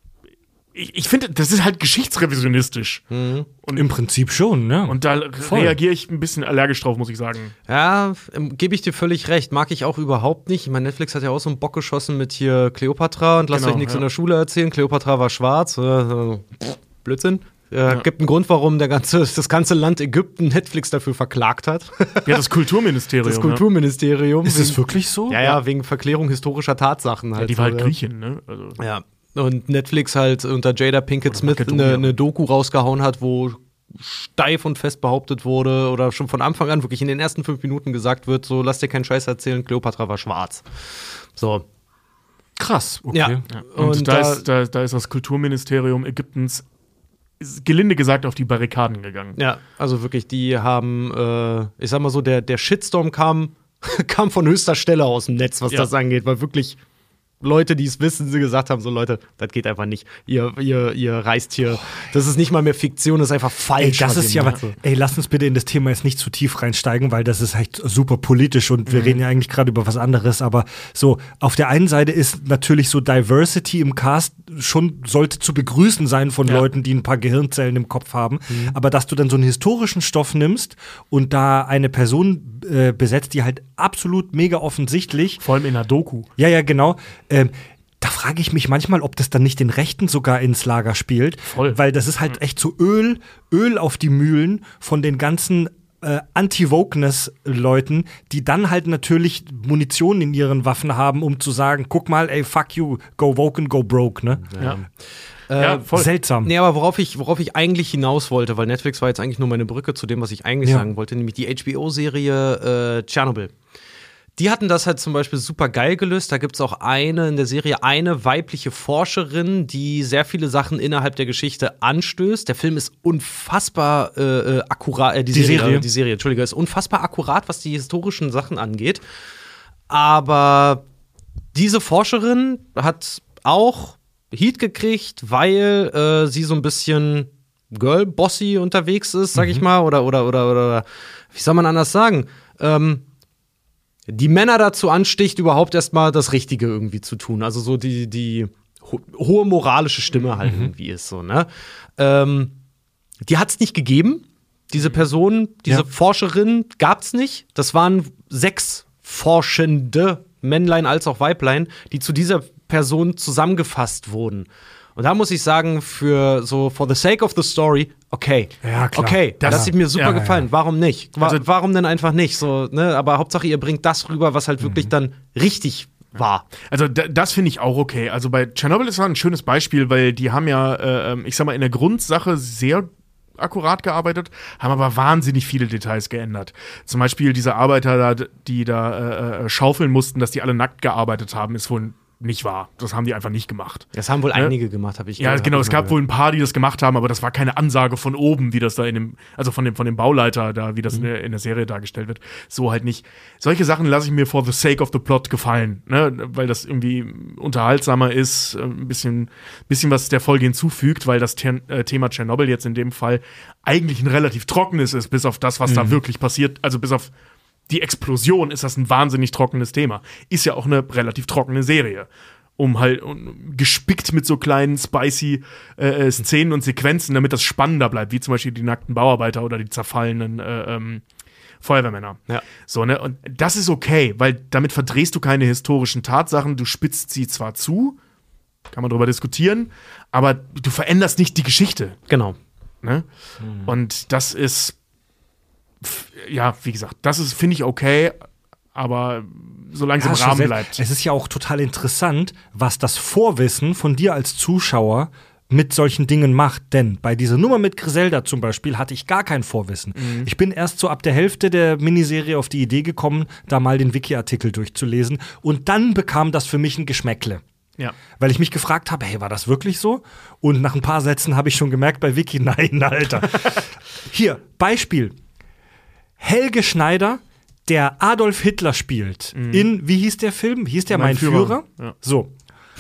ich finde, das ist halt geschichtsrevisionistisch. Und im Prinzip schon, ne? Und da reagiere ich ein bisschen allergisch drauf, muss ich sagen. Ja, gebe ich dir völlig recht. Mag ich auch überhaupt nicht. Ich meine, Netflix hat ja auch so einen Bock geschossen mit hier Cleopatra und lasst euch nichts in der Schule erzählen. Cleopatra war schwarz. Blödsinn. Gibt einen Grund, warum das ganze Land Ägypten Netflix dafür verklagt hat. Ja, das Kulturministerium. Das Kulturministerium. Ist es wirklich so? Ja, wegen Verklärung historischer Tatsachen halt. Ja, die war halt Griechin, ne? Also. Ja. Und Netflix halt unter Jada Pinkett Smith eine Doku rausgehauen hat, wo steif und fest behauptet wurde oder schon von Anfang an wirklich in den ersten 5 Minuten gesagt wird, so, lass dir keinen Scheiß erzählen, Kleopatra war schwarz. So. Krass, okay. Ja. Und da ist das Kulturministerium Ägyptens gelinde gesagt auf die Barrikaden gegangen. Ja, also wirklich, die haben, ich sag mal so, der Shitstorm kam von höchster Stelle aus dem Netz, was das angeht, weil wirklich Leute, die es wissen, sie gesagt haben, so Leute, das geht einfach nicht. Ihr reißt hier, das ist nicht mal mehr Fiktion, das ist einfach falsch. Das ist ja, lass uns bitte in das Thema jetzt nicht zu tief reinsteigen, weil das ist halt super politisch und wir reden ja eigentlich gerade über was anderes, aber so, auf der einen Seite ist natürlich so Diversity im Cast schon, sollte zu begrüßen sein von Leuten, die ein paar Gehirnzellen im Kopf haben, aber dass du dann so einen historischen Stoff nimmst und da eine Person besetzt, die halt absolut mega offensichtlich, vor allem in einer Doku. Ja, genau. Da frage ich mich manchmal, ob das dann nicht den Rechten sogar ins Lager spielt. Voll. Weil das ist halt echt so Öl auf die Mühlen von den ganzen Anti-Wokeness-Leuten, die dann halt natürlich Munition in ihren Waffen haben, um zu sagen, guck mal, ey, fuck you, go woke and go broke, ne? Ja. Voll. Seltsam. Nee, aber worauf ich eigentlich hinaus wollte, weil Netflix war jetzt eigentlich nur meine Brücke zu dem, was ich eigentlich sagen wollte, nämlich die HBO-Serie Tschernobyl. Die hatten das halt zum Beispiel super geil gelöst. Da gibt es auch in der Serie eine weibliche Forscherin, die sehr viele Sachen innerhalb der Geschichte anstößt. Der Film ist unfassbar akkurat, die Serie, Entschuldige, ist unfassbar akkurat, was die historischen Sachen angeht. Aber diese Forscherin hat auch Heat gekriegt, weil sie so ein bisschen Girl-Bossy unterwegs ist, sag ich mal, oder wie soll man anders sagen? Die Männer dazu ansticht, überhaupt erstmal das Richtige irgendwie zu tun. Also so die hohe moralische Stimme halt irgendwie ist so, ne? Die hat's nicht gegeben. Diese Person, diese Forscherin gab's nicht. Das waren 6 Forschende, Männlein als auch Weiblein, die zu dieser Person zusammengefasst wurden. Und da muss ich sagen, for the sake of the story, okay. Ja, klar. Okay, das hat mir super gefallen. Ja. Warum nicht? Warum denn einfach nicht? So, ne? Aber Hauptsache, ihr bringt das rüber, was halt wirklich dann richtig war. Also das finde ich auch okay. Also bei Tschernobyl ist das ein schönes Beispiel, weil die haben ja, ich sag mal, in der Grundsache sehr akkurat gearbeitet, haben aber wahnsinnig viele Details geändert. Zum Beispiel diese Arbeiter, die da schaufeln mussten, dass die alle nackt gearbeitet haben, ist wohl nicht wahr. Das haben die einfach nicht gemacht. Das haben wohl einige gemacht, habe ich gehört. Ja, genau, es gab wohl ein paar, die das gemacht haben, aber das war keine Ansage von oben, wie das da von dem Bauleiter da, wie das in der Serie dargestellt wird. So halt nicht. Solche Sachen lasse ich mir for the sake of the plot gefallen, ne? Weil das irgendwie unterhaltsamer ist, ein bisschen was der Folge hinzufügt, weil das Thema Tschernobyl jetzt in dem Fall eigentlich ein relativ trockenes ist, bis auf das, was da wirklich passiert, also bis auf die Explosion ist das ein wahnsinnig trockenes Thema. Ist ja auch eine relativ trockene Serie. Gespickt mit so kleinen, spicy Szenen und Sequenzen, damit das spannender bleibt, wie zum Beispiel die nackten Bauarbeiter oder die zerfallenen Feuerwehrmänner. Ja. So, ne? Und das ist okay, weil damit verdrehst du keine historischen Tatsachen, du spitzt sie zwar zu, kann man darüber diskutieren, aber du veränderst nicht die Geschichte. Genau. Ne? Und das ist, ja, wie gesagt, das ist, finde ich, okay, aber solange es im Rahmen bleibt. Es ist ja auch total interessant, was das Vorwissen von dir als Zuschauer mit solchen Dingen macht. Denn bei dieser Nummer mit Griselda zum Beispiel hatte ich gar kein Vorwissen. Ich bin erst so ab der Hälfte der Miniserie auf die Idee gekommen, da mal den Wiki-Artikel durchzulesen. Und dann bekam das für mich ein Geschmäckle. Ja. Weil ich mich gefragt habe, hey, war das wirklich so? Und nach ein paar Sätzen habe ich schon gemerkt bei Wiki, nein, Alter. Hier, Beispiel. Helge Schneider, der Adolf Hitler spielt in, wie hieß der Film? Hieß der Mein Führer? Ja. So.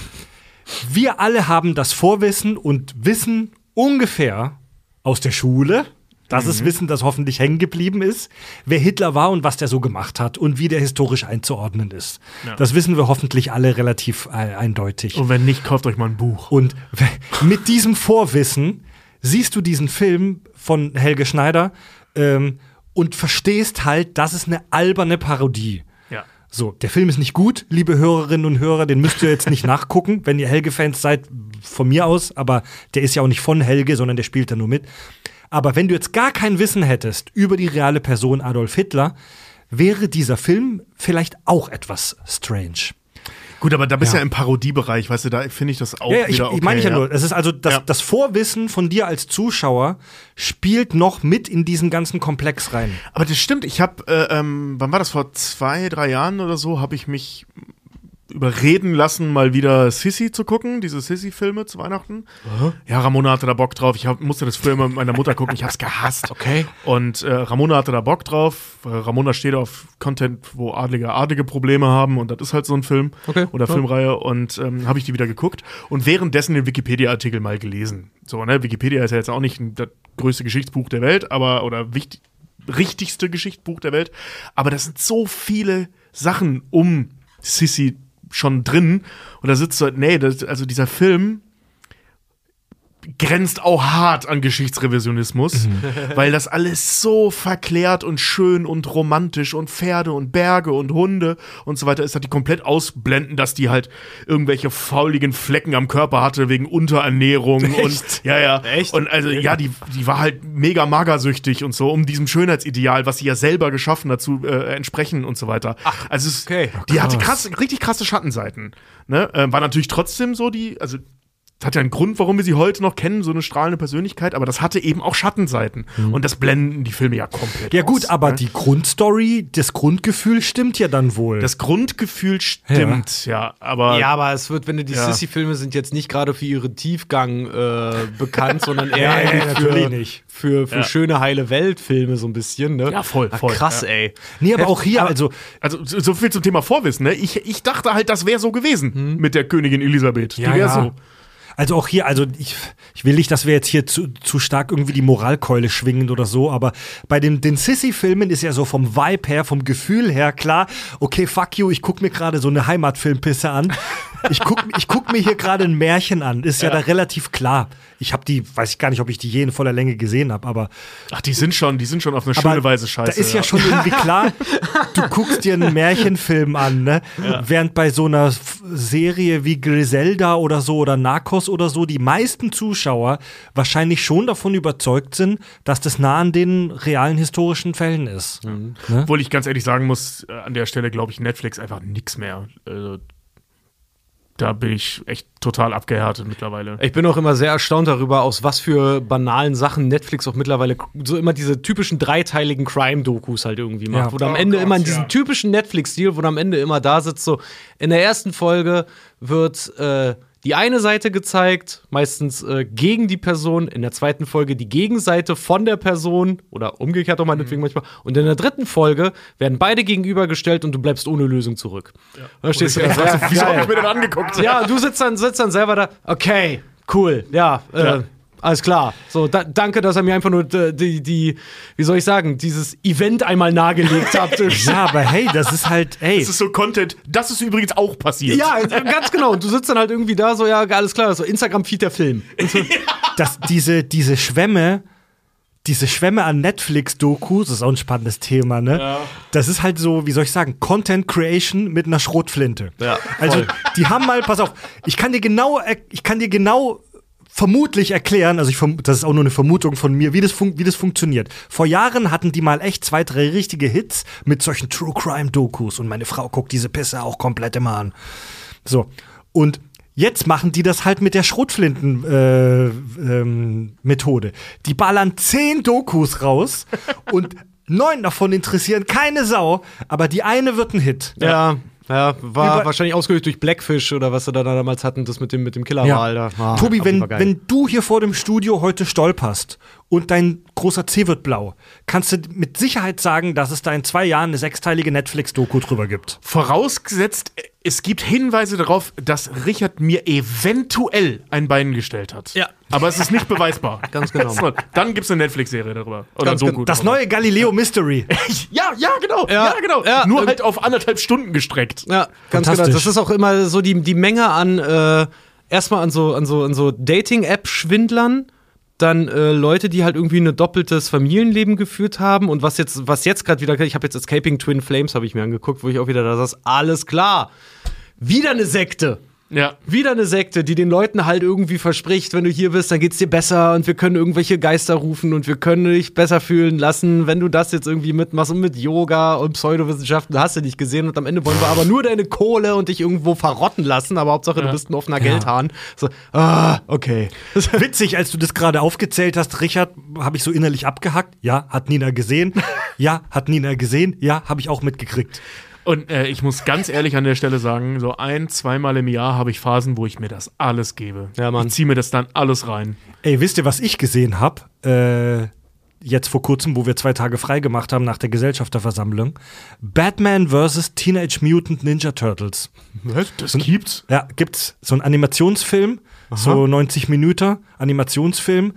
Wir alle haben das Vorwissen und wissen ungefähr aus der Schule, das ist Wissen, das hoffentlich hängen geblieben ist, wer Hitler war und was der so gemacht hat und wie der historisch einzuordnen ist. Ja. Das wissen wir hoffentlich alle relativ eindeutig. Und wenn nicht, kauft euch mal ein Buch. Und mit diesem Vorwissen siehst du diesen Film von Helge Schneider und verstehst halt, das ist eine alberne Parodie. Ja. So, der Film ist nicht gut, liebe Hörerinnen und Hörer, den müsst ihr jetzt nicht nachgucken, wenn ihr Helge-Fans seid, von mir aus, aber der ist ja auch nicht von Helge, sondern der spielt da nur mit. Aber wenn du jetzt gar kein Wissen hättest über die reale Person Adolf Hitler, wäre dieser Film vielleicht auch etwas strange. Gut, aber da bist du ja im Parodiebereich, weißt du, da finde ich das auch wieder okay. Ich meine ja nur, es ist also das Vorwissen von dir als Zuschauer spielt noch mit in diesen ganzen Komplex rein. Aber das stimmt, ich habe, wann war das, vor 2-3 Jahren oder so, habe ich mich überreden lassen, mal wieder Sissy zu gucken, diese Sissy-Filme zu Weihnachten. Ja, Ramona hatte da Bock drauf. Ich musste das früher immer mit meiner Mutter gucken. Ich hab's gehasst. Okay. Und Ramona hatte da Bock drauf. Ramona steht auf Content, wo Adlige Probleme haben. Und das ist halt so ein Film oder Filmreihe. Und habe ich die wieder geguckt. Und währenddessen den Wikipedia-Artikel mal gelesen. So, ne? Wikipedia ist ja jetzt auch nicht das größte Geschichtsbuch der Welt, oder richtigste Geschichtsbuch der Welt. Aber das sind so viele Sachen um Sissy schon drin und da sitzt du halt, also dieser Film grenzt auch hart an Geschichtsrevisionismus, weil das alles so verklärt und schön und romantisch und Pferde und Berge und Hunde und so weiter ist, dass die komplett ausblenden, dass die halt irgendwelche fauligen Flecken am Körper hatte wegen Unterernährung. Echt? Und ja. Echt? Und also die war halt mega magersüchtig und so, um diesem Schönheitsideal, was sie ja selber geschaffen hat, zu entsprechen und so weiter. Ach, also okay. Die hatte richtig krasse Schattenseiten. Ne? War natürlich trotzdem so das hat ja einen Grund, warum wir sie heute noch kennen, so eine strahlende Persönlichkeit, aber das hatte eben auch Schattenseiten. Und das blenden die Filme ja komplett Ja gut, aus, aber ne? die Grundstory, das Grundgefühl stimmt ja dann wohl. Das Grundgefühl stimmt, ja, aber... Ja, aber es wird, wenn du die Sissy-Filme sind jetzt nicht gerade für ihren Tiefgang bekannt, sondern eher natürlich für schöne, heile Welt-Filme so ein bisschen, ne? Ja, voll. Krass, ja. ey. Nee, aber auch hier, Also so viel zum Thema Vorwissen, ne? Ich dachte halt, das wäre so gewesen mit der Königin Elisabeth. Die wäre so. Also auch hier, ich will nicht, dass wir jetzt hier zu stark irgendwie die Moralkeule schwingen oder so, aber bei den Sissy-Filmen ist ja so vom Vibe her, vom Gefühl her klar, okay, fuck you, ich guck mir gerade so eine Heimatfilmpisse an. Ich guck mir hier gerade ein Märchen an, ist ja da relativ klar. Ich habe weiß ich gar nicht, ob ich die je in voller Länge gesehen habe, aber Ach, die sind schon auf eine schöne Weise scheiße. Da ist ja schon irgendwie klar, du guckst dir einen Märchenfilm an, ne? Ja. Während bei so einer Serie wie Griselda oder so oder Narcos oder so die meisten Zuschauer wahrscheinlich schon davon überzeugt sind, dass das nah an den realen historischen Fällen ist. Ne? Obwohl ich ganz ehrlich sagen muss, an der Stelle glaube ich Netflix einfach nix mehr. Da bin ich echt total abgehärtet mittlerweile. Ich bin auch immer sehr erstaunt darüber, aus was für banalen Sachen Netflix auch mittlerweile so immer diese typischen dreiteiligen Crime-Dokus halt irgendwie macht. Ja. Wo du am Ende immer in diesem typischen Netflix-Stil, wo du am Ende immer da sitzt, so in der ersten Folge wird die eine Seite gezeigt, meistens gegen die Person, in der zweiten Folge die Gegenseite von der Person oder umgekehrt auch meinetwegen manchmal. Und in der dritten Folge werden beide gegenübergestellt und du bleibst ohne Lösung zurück. Ja. Da stehst du da, wieso hab ich mir das angeguckt? Ja, du sitzt dann selber da, okay, cool, alles klar. So, danke, dass er mir einfach nur wie soll ich sagen, dieses Event einmal nahegelegt hat. Ja, aber hey, das ist halt, Das ist so Content, das ist übrigens auch passiert. Ja, ganz genau. Und du sitzt dann halt irgendwie da, so, ja, alles klar, so Instagram-Feed der Film. So. Diese Schwämme an Netflix-Dokus, das ist auch ein spannendes Thema, ne? Ja. Das ist halt so, wie soll ich sagen, Content Creation mit einer Schrotflinte. Ja, also, die haben mal, pass auf, ich kann dir genau vermutlich erklären, also das ist auch nur eine Vermutung von mir, wie das funktioniert. Vor Jahren hatten die mal echt 2, 3 richtige Hits mit solchen True-Crime-Dokus und meine Frau guckt diese Pisse auch komplett immer an. So, und jetzt machen die das halt mit der Schrotflinten-Methode. Die ballern 10 Dokus raus und 9 davon interessieren keine Sau, aber die eine wird ein Hit. Ja, war wahrscheinlich ausgelöst durch Blackfish oder was sie da damals hatten, das mit dem Killerwal. Ja. Tobi, wenn du hier vor dem Studio heute stolperst und dein großer C wird blau, kannst du mit Sicherheit sagen, dass es da in 2 Jahren eine 6-teilige Netflix-Doku drüber gibt. Vorausgesetzt, es gibt Hinweise darauf, dass Richard mir eventuell ein Bein gestellt hat. Ja. Aber es ist nicht beweisbar. Ganz genau. Dann gibt es eine Netflix-Serie darüber. Oder ganz Doku. Das neue Galileo Mystery. Ja, genau. Ja. Nur halt auf 1,5 Stunden gestreckt. Ja, ganz genau. Das ist auch immer so die Menge an erstmal an so Dating-App-Schwindlern. Dann Leute, die halt irgendwie ein doppeltes Familienleben geführt haben. Und was jetzt gerade wieder, ich habe jetzt Escaping Twin Flames, habe ich mir angeguckt, wo ich auch wieder da saß, alles klar. Wieder eine Sekte. Ja. Wieder eine Sekte, die den Leuten halt irgendwie verspricht, wenn du hier bist, dann geht's dir besser und wir können irgendwelche Geister rufen und wir können dich besser fühlen lassen, wenn du das jetzt irgendwie mitmachst und mit Yoga und Pseudowissenschaften hast du nicht gesehen und am Ende wollen wir aber nur deine Kohle und dich irgendwo verrotten lassen, aber Hauptsache du bist ein offener Geldhahn. So, okay. Witzig, als du das gerade aufgezählt hast, Richard, habe ich so innerlich abgehackt. Ja, hat Nina gesehen. Ja, hat Nina gesehen. Ja, habe ich auch mitgekriegt. Und ich muss ganz ehrlich an der Stelle sagen, so 1-2 Mal im Jahr habe ich Phasen, wo ich mir das alles gebe. Ja, Mann. Ich ziehe mir das dann alles rein. Ey, wisst ihr, was ich gesehen habe? Jetzt vor kurzem, wo wir 2 Tage frei gemacht haben nach der Gesellschafterversammlung. Batman vs. Teenage Mutant Ninja Turtles. Was? Das gibt's? Ja, gibt's. So ein Animationsfilm, so 90 Minuten Animationsfilm.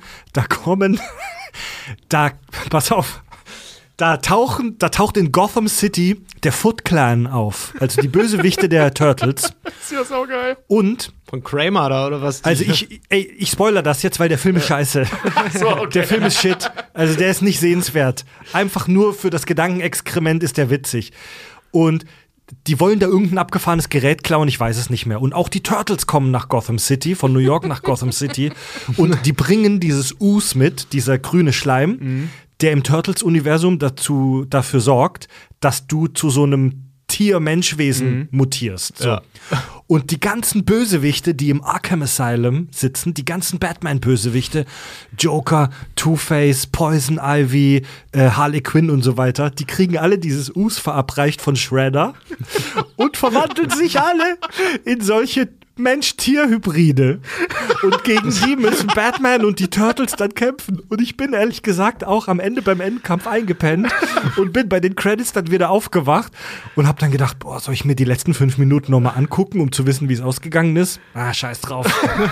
Pass auf. Da taucht in Gotham City der Foot Clan auf. Also die Bösewichte der Turtles. Das ist ja saugeil. Und von Kramer da oder was? Also ich spoiler das jetzt, weil der Film ist scheiße. So, okay. Der Film ist shit. Also der ist nicht sehenswert. Einfach nur für das Gedankenexkrement ist der witzig. Und die wollen da irgendein abgefahrenes Gerät klauen, ich weiß es nicht mehr. Und auch die Turtles kommen nach Gotham City, von New York nach Gotham City. Und die bringen dieses Ooze mit, dieser grüne Schleim, der im Turtles-Universum dafür sorgt, dass du zu so einem Tier-Mensch-Wesen mutierst. So. Ja. Und die ganzen Bösewichte, die im Arkham Asylum sitzen, die ganzen Batman-Bösewichte, Joker, Two-Face, Poison Ivy, Harley Quinn und so weiter, die kriegen alle dieses Ooze verabreicht von Shredder und verwandeln sich alle in solche Mensch-Tier-Hybride. Und gegen die müssen Batman und die Turtles dann kämpfen. Und ich bin ehrlich gesagt auch am Ende beim Endkampf eingepennt und bin bei den Credits dann wieder aufgewacht und hab dann gedacht, boah, soll ich mir die letzten 5 Minuten nochmal angucken, um zu wissen, wie es ausgegangen ist? Scheiß drauf.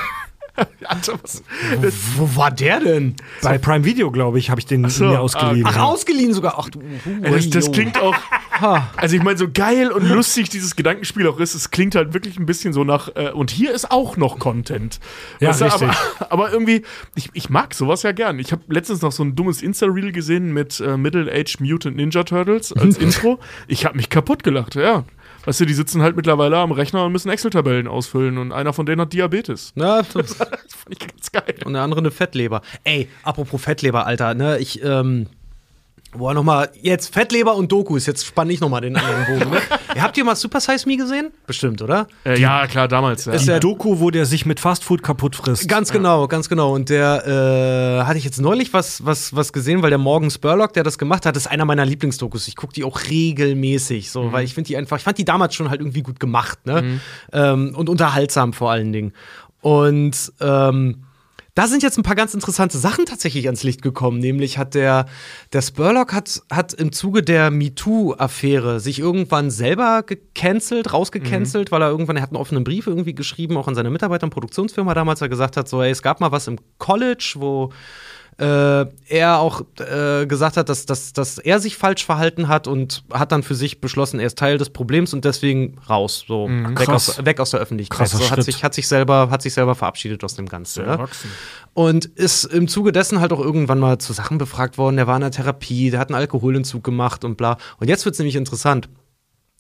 Wo war der denn? Bei Prime Video, glaube ich, habe ich den mir ausgeliehen. Ach, ausgeliehen sogar? Ach, das klingt auch. Also, ich meine, so geil und lustig dieses Gedankenspiel auch ist, es klingt halt wirklich ein bisschen so nach. Und hier ist auch noch Content. Ja, richtig. Aber irgendwie, ich mag sowas ja gern. Ich habe letztens noch so ein dummes Insta-Reel gesehen mit Middle-Aged Mutant Ninja Turtles als Intro. Ich habe mich kaputt gelacht, ja. Weißt du, die sitzen halt mittlerweile am Rechner und müssen Excel-Tabellen ausfüllen und einer von denen hat Diabetes. Ja, das fand ich ganz geil. Und der andere eine Fettleber. Ey, apropos Fettleber, Alter, ne, nochmal, jetzt Fettleber und Dokus, jetzt spanne ich nochmal den anderen Bogen, ne? Habt ihr mal Super Size Me gesehen? Bestimmt, oder? Ja, klar, damals. Ja. Die Doku, wo der sich mit Fastfood kaputt frisst. Ganz genau. Und der, hatte ich jetzt neulich was gesehen, weil der Morgan Spurlock, der das gemacht hat, ist einer meiner Lieblingsdokus. Ich gucke die auch regelmäßig, so, weil ich fand die damals schon halt irgendwie gut gemacht, ne? Und unterhaltsam vor allen Dingen. Und, da sind jetzt ein paar ganz interessante Sachen tatsächlich ans Licht gekommen. Nämlich hat der Spurlock hat im Zuge der MeToo-Affäre sich irgendwann selber rausgecancelt, weil er hat einen offenen Brief irgendwie geschrieben, auch an seine Mitarbeiter in Produktionsfirma damals, er gesagt hat, so, ey, es gab mal was im College, wo er auch gesagt hat, dass er sich falsch verhalten hat und hat dann für sich beschlossen, er ist Teil des Problems und deswegen raus, so weg aus der Öffentlichkeit. So, hat sich selber verabschiedet aus dem Ganzen. Ne? Und ist im Zuge dessen halt auch irgendwann mal zu Sachen befragt worden. Der war in der Therapie, der hat einen Alkoholentzug gemacht und bla. Und jetzt wird's nämlich interessant.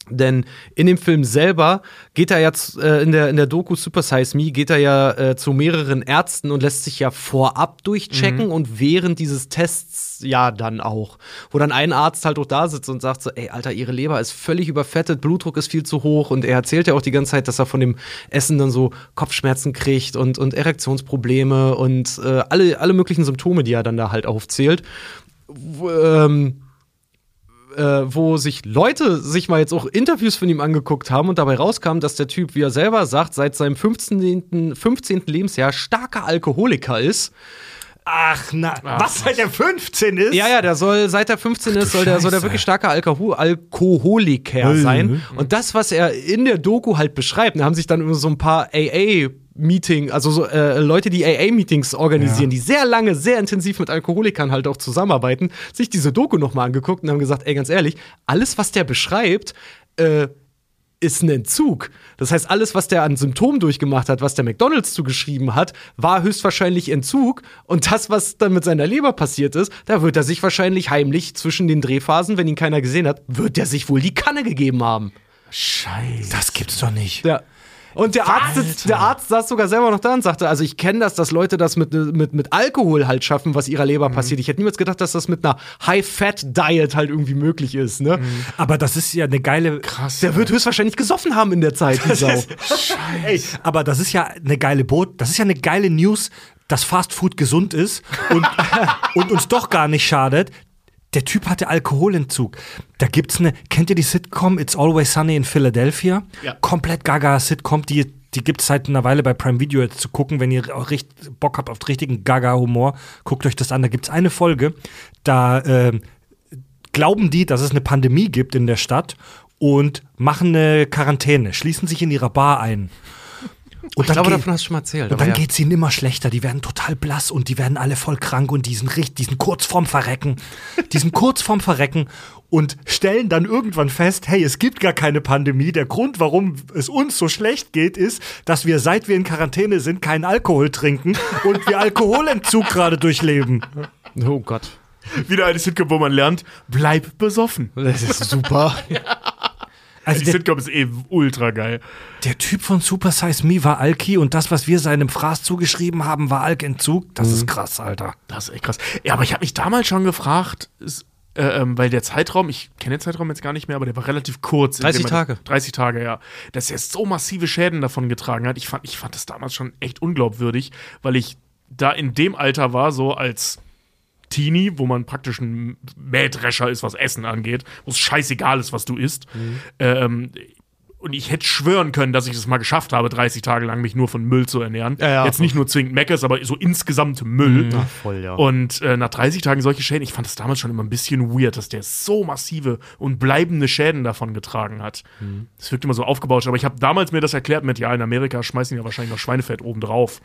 Denn in dem Film selber geht er jetzt in der Doku Super Size Me geht er ja zu mehreren Ärzten und lässt sich ja vorab durchchecken und während dieses Tests ja dann auch. Wo dann ein Arzt halt auch da sitzt und sagt so, ey, Alter, ihre Leber ist völlig überfettet, Blutdruck ist viel zu hoch und er erzählt ja auch die ganze Zeit, dass er von dem Essen dann so Kopfschmerzen kriegt und Erektionsprobleme und alle möglichen Symptome, die er dann da halt aufzählt. Wo sich Leute sich mal jetzt auch Interviews von ihm angeguckt haben und dabei rauskam, dass der Typ, wie er selber sagt, seit seinem 15. Lebensjahr starker Alkoholiker ist. Ach, was, seit der 15 ist? Ja, der soll, seit der 15 ist, soll der wirklich starker Alkoholiker sein. Und das, was er in der Doku halt beschreibt, da haben sich dann so ein paar AA-Meeting, also so, Leute, die AA-Meetings organisieren, die sehr lange, sehr intensiv mit Alkoholikern halt auch zusammenarbeiten, sich diese Doku nochmal angeguckt und haben gesagt, ey, ganz ehrlich, alles, was der beschreibt, ist ein Entzug. Das heißt, alles, was der an Symptomen durchgemacht hat, was der McDonald's zugeschrieben hat, war höchstwahrscheinlich Entzug. Und das, was dann mit seiner Leber passiert ist, da wird er sich wahrscheinlich heimlich zwischen den Drehphasen, wenn ihn keiner gesehen hat, wird er sich wohl die Kanne gegeben haben. Scheiße. Das gibt's doch nicht. Ja. Und der Arzt saß sogar selber noch da und sagte, also ich kenne das, dass Leute das mit Alkohol halt schaffen, was ihrer Leber passiert. Ich hätte niemals gedacht, dass das mit einer High-Fat-Diet halt irgendwie möglich ist, ne? Aber das ist ja eine geile... Krass. Der wird höchstwahrscheinlich gesoffen haben in der Zeit, die Sau. Ey, aber das ist ja eine geile das ist ja eine geile News, dass Fast Food gesund ist und uns doch gar nicht schadet. Der Typ hatte Alkoholentzug. Da gibt's kennt ihr die Sitcom It's Always Sunny in Philadelphia? Ja. Komplett Gaga-Sitcom, die gibt's seit einer Weile bei Prime Video jetzt zu gucken. Wenn ihr auch Bock habt auf richtigen Gaga-Humor, guckt euch das an. Da gibt's eine Folge, da glauben die, dass es eine Pandemie gibt in der Stadt und machen eine Quarantäne, schließen sich in ihrer Bar ein. Und ich glaube, davon hast du schon mal erzählt. Und dann geht's ihnen immer schlechter. Die werden total blass und die werden alle voll krank und die sind kurz vorm Verrecken. Die sind kurz vorm Verrecken und stellen dann irgendwann fest, hey, es gibt gar keine Pandemie. Der Grund, warum es uns so schlecht geht, ist, dass wir, seit wir in Quarantäne sind, keinen Alkohol trinken und wir Alkoholentzug gerade durchleben. Oh Gott. Wieder eine Sitcom, wo man lernt, bleib besoffen. Das ist super. Also die Sitcom ist ultra geil. Der Typ von Super Size Me war Alki und das, was wir seinem Fraß zugeschrieben haben, war Alkentzug. Das ist krass, Alter. Das ist echt krass. Ja, aber ich habe mich damals schon gefragt, weil der Zeitraum, ich kenne den Zeitraum jetzt gar nicht mehr, aber der war relativ kurz. 30 Tage. 30 Tage, ja. Dass er so massive Schäden davon getragen hat. Ich fand das damals schon echt unglaubwürdig, weil ich da in dem Alter war, so als Teenie, wo man praktisch ein Mähdrescher ist, was Essen angeht, wo es scheißegal ist, was du isst. Und ich hätte schwören können, dass ich das mal geschafft habe, 30 Tage lang mich nur von Müll zu ernähren. Ja, jetzt nicht nur zwingend Meckes, aber so insgesamt Müll. Ach, voll, ja. Und nach 30 Tagen solche Schäden, ich fand das damals schon immer ein bisschen weird, dass der so massive und bleibende Schäden davon getragen hat. Das wirkt immer so aufgebaut. Aber ich habe damals mir das erklärt mit, ja, in Amerika schmeißen die ja wahrscheinlich noch Schweinefett oben drauf.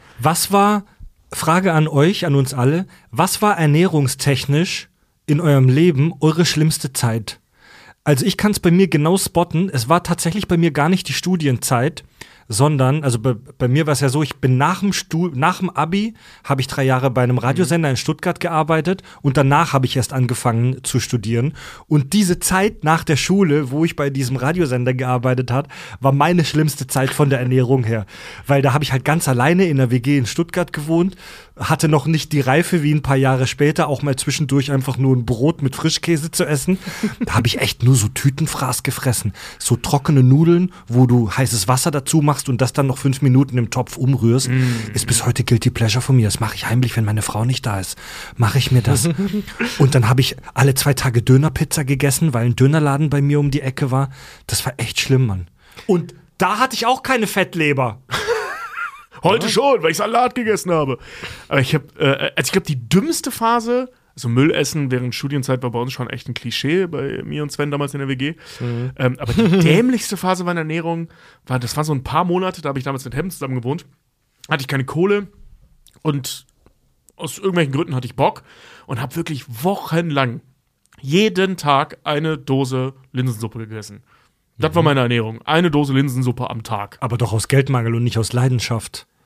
Frage an euch, an uns alle. Was war ernährungstechnisch in eurem Leben eure schlimmste Zeit? Also ich kann es bei mir genau spotten. Es war tatsächlich bei mir gar nicht die Studienzeit, sondern, also bei mir war es ja so, ich bin nach dem Abi, habe ich 3 Jahre bei einem Radiosender in Stuttgart gearbeitet und danach habe ich erst angefangen zu studieren. Und diese Zeit nach der Schule, wo ich bei diesem Radiosender gearbeitet habe, war meine schlimmste Zeit von der Ernährung her. Weil da habe ich halt ganz alleine in der WG in Stuttgart gewohnt, hatte noch nicht die Reife wie ein paar Jahre später, auch mal zwischendurch einfach nur ein Brot mit Frischkäse zu essen. Da habe ich echt nur so Tütenfraß gefressen. So trockene Nudeln, wo du heißes Wasser dazu machst und das dann noch 5 Minuten im Topf umrührst, ist bis heute Guilty Pleasure von mir. Das mache ich heimlich, wenn meine Frau nicht da ist. Mache ich mir das. Und dann habe ich alle 2 Tage Dönerpizza gegessen, weil ein Dönerladen bei mir um die Ecke war. Das war echt schlimm, Mann. Und da hatte ich auch keine Fettleber. Heute schon, weil ich Salat gegessen habe. Aber ich habe, ich glaube, die dümmste Phase, also Müllessen während Studienzeit war bei uns schon echt ein Klischee, bei mir und Sven damals in der WG. Aber die dämlichste Phase meiner Ernährung das war so ein paar Monate, da habe ich damals mit Hem zusammen gewohnt, hatte ich keine Kohle und aus irgendwelchen Gründen hatte ich Bock und habe wirklich wochenlang jeden Tag eine Dose Linsensuppe gegessen. Das war meine Ernährung. Eine Dose Linsensuppe am Tag. Aber doch aus Geldmangel und nicht aus Leidenschaft.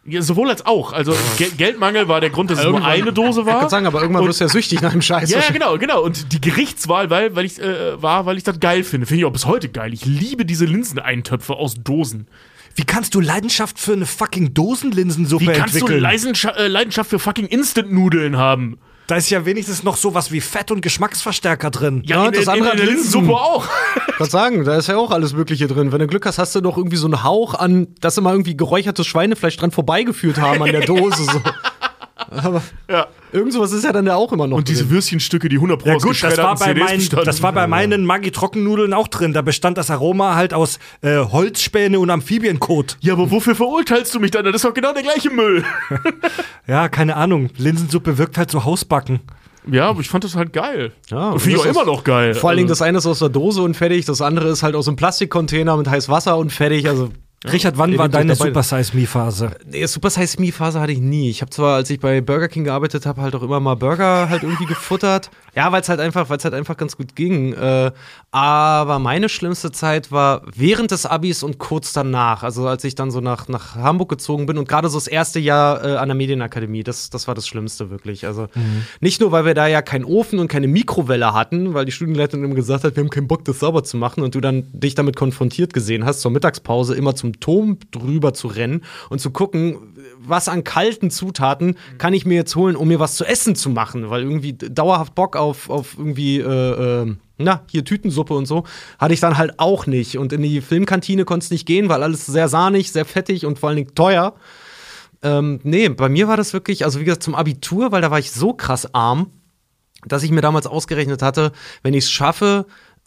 Ja, sowohl als auch. Also Geldmangel war der Grund, dass es nur eine Dose war. Ich kann sagen, aber irgendwann wirst du ja süchtig nach dem Scheiß. Ja, genau. Und die Gerichtswahl, weil ich das geil finde. Finde ich auch bis heute geil. Ich liebe diese Linseneintöpfe aus Dosen. Wie kannst du Leidenschaft für eine fucking Dosenlinsensuppe Wie kannst entwickeln? du Leidenschaft für fucking Instant-Nudeln haben? Da ist ja wenigstens noch sowas wie Fett und Geschmacksverstärker drin. Ja, das andere in der Linsensuppe auch. Ich kann sagen, da ist ja auch alles Mögliche drin. Wenn du Glück hast, hast du doch irgendwie so einen Hauch an, dass sie mal irgendwie geräuchertes Schweinefleisch dran vorbeigeführt haben an der Dose. So. Aber irgend sowas ist ja dann ja auch immer noch und diese drin. Würstchenstücke, die 100% Ja aus gut, das war bei bestanden. meinen Maggi-Trockennudeln auch drin. Da bestand das Aroma halt aus Holzspäne und Amphibienkot. Ja, aber wofür verurteilst du mich dann? Das ist doch genau der gleiche Müll. Ja, keine Ahnung. Linsensuppe wirkt halt so hausbacken. Ja, aber ich fand das halt geil. Ja, und finde ich auch immer noch geil. Vor allen Dingen das eine ist aus der Dose und fertig, das andere ist halt aus einem Plastikcontainer mit heißem Wasser und fertig. Also Richard, wann war deine Super Size Me-Phase? Nee, Super Size Me-Phase hatte ich nie. Ich habe zwar, als ich bei Burger King gearbeitet habe, halt auch immer mal Burger halt irgendwie gefuttert. Ja, weil es halt einfach ganz gut ging. Aber meine schlimmste Zeit war während des Abis und kurz danach. Also als ich dann so nach Hamburg gezogen bin und gerade so das erste Jahr an der Medienakademie. Das war das Schlimmste wirklich. Also nicht nur, weil wir da ja keinen Ofen und keine Mikrowelle hatten, weil die Studienleitung immer gesagt hat, wir haben keinen Bock, das sauber zu machen und du dann dich damit konfrontiert gesehen hast, zur Mittagspause immer zum Turm drüber zu rennen und zu gucken, was an kalten Zutaten kann ich mir jetzt holen, um mir was zu essen zu machen, weil irgendwie dauerhaft Bock auf irgendwie hier Tütensuppe und so, hatte ich dann halt auch nicht. Und in die Filmkantine konnte es nicht gehen, weil alles sehr sahnig, sehr fettig und vor allen Dingen teuer. Nee, bei mir war das wirklich, also wie gesagt, zum Abitur, weil da war ich so krass arm, dass ich mir damals ausgerechnet hatte, wenn ich es schaffe,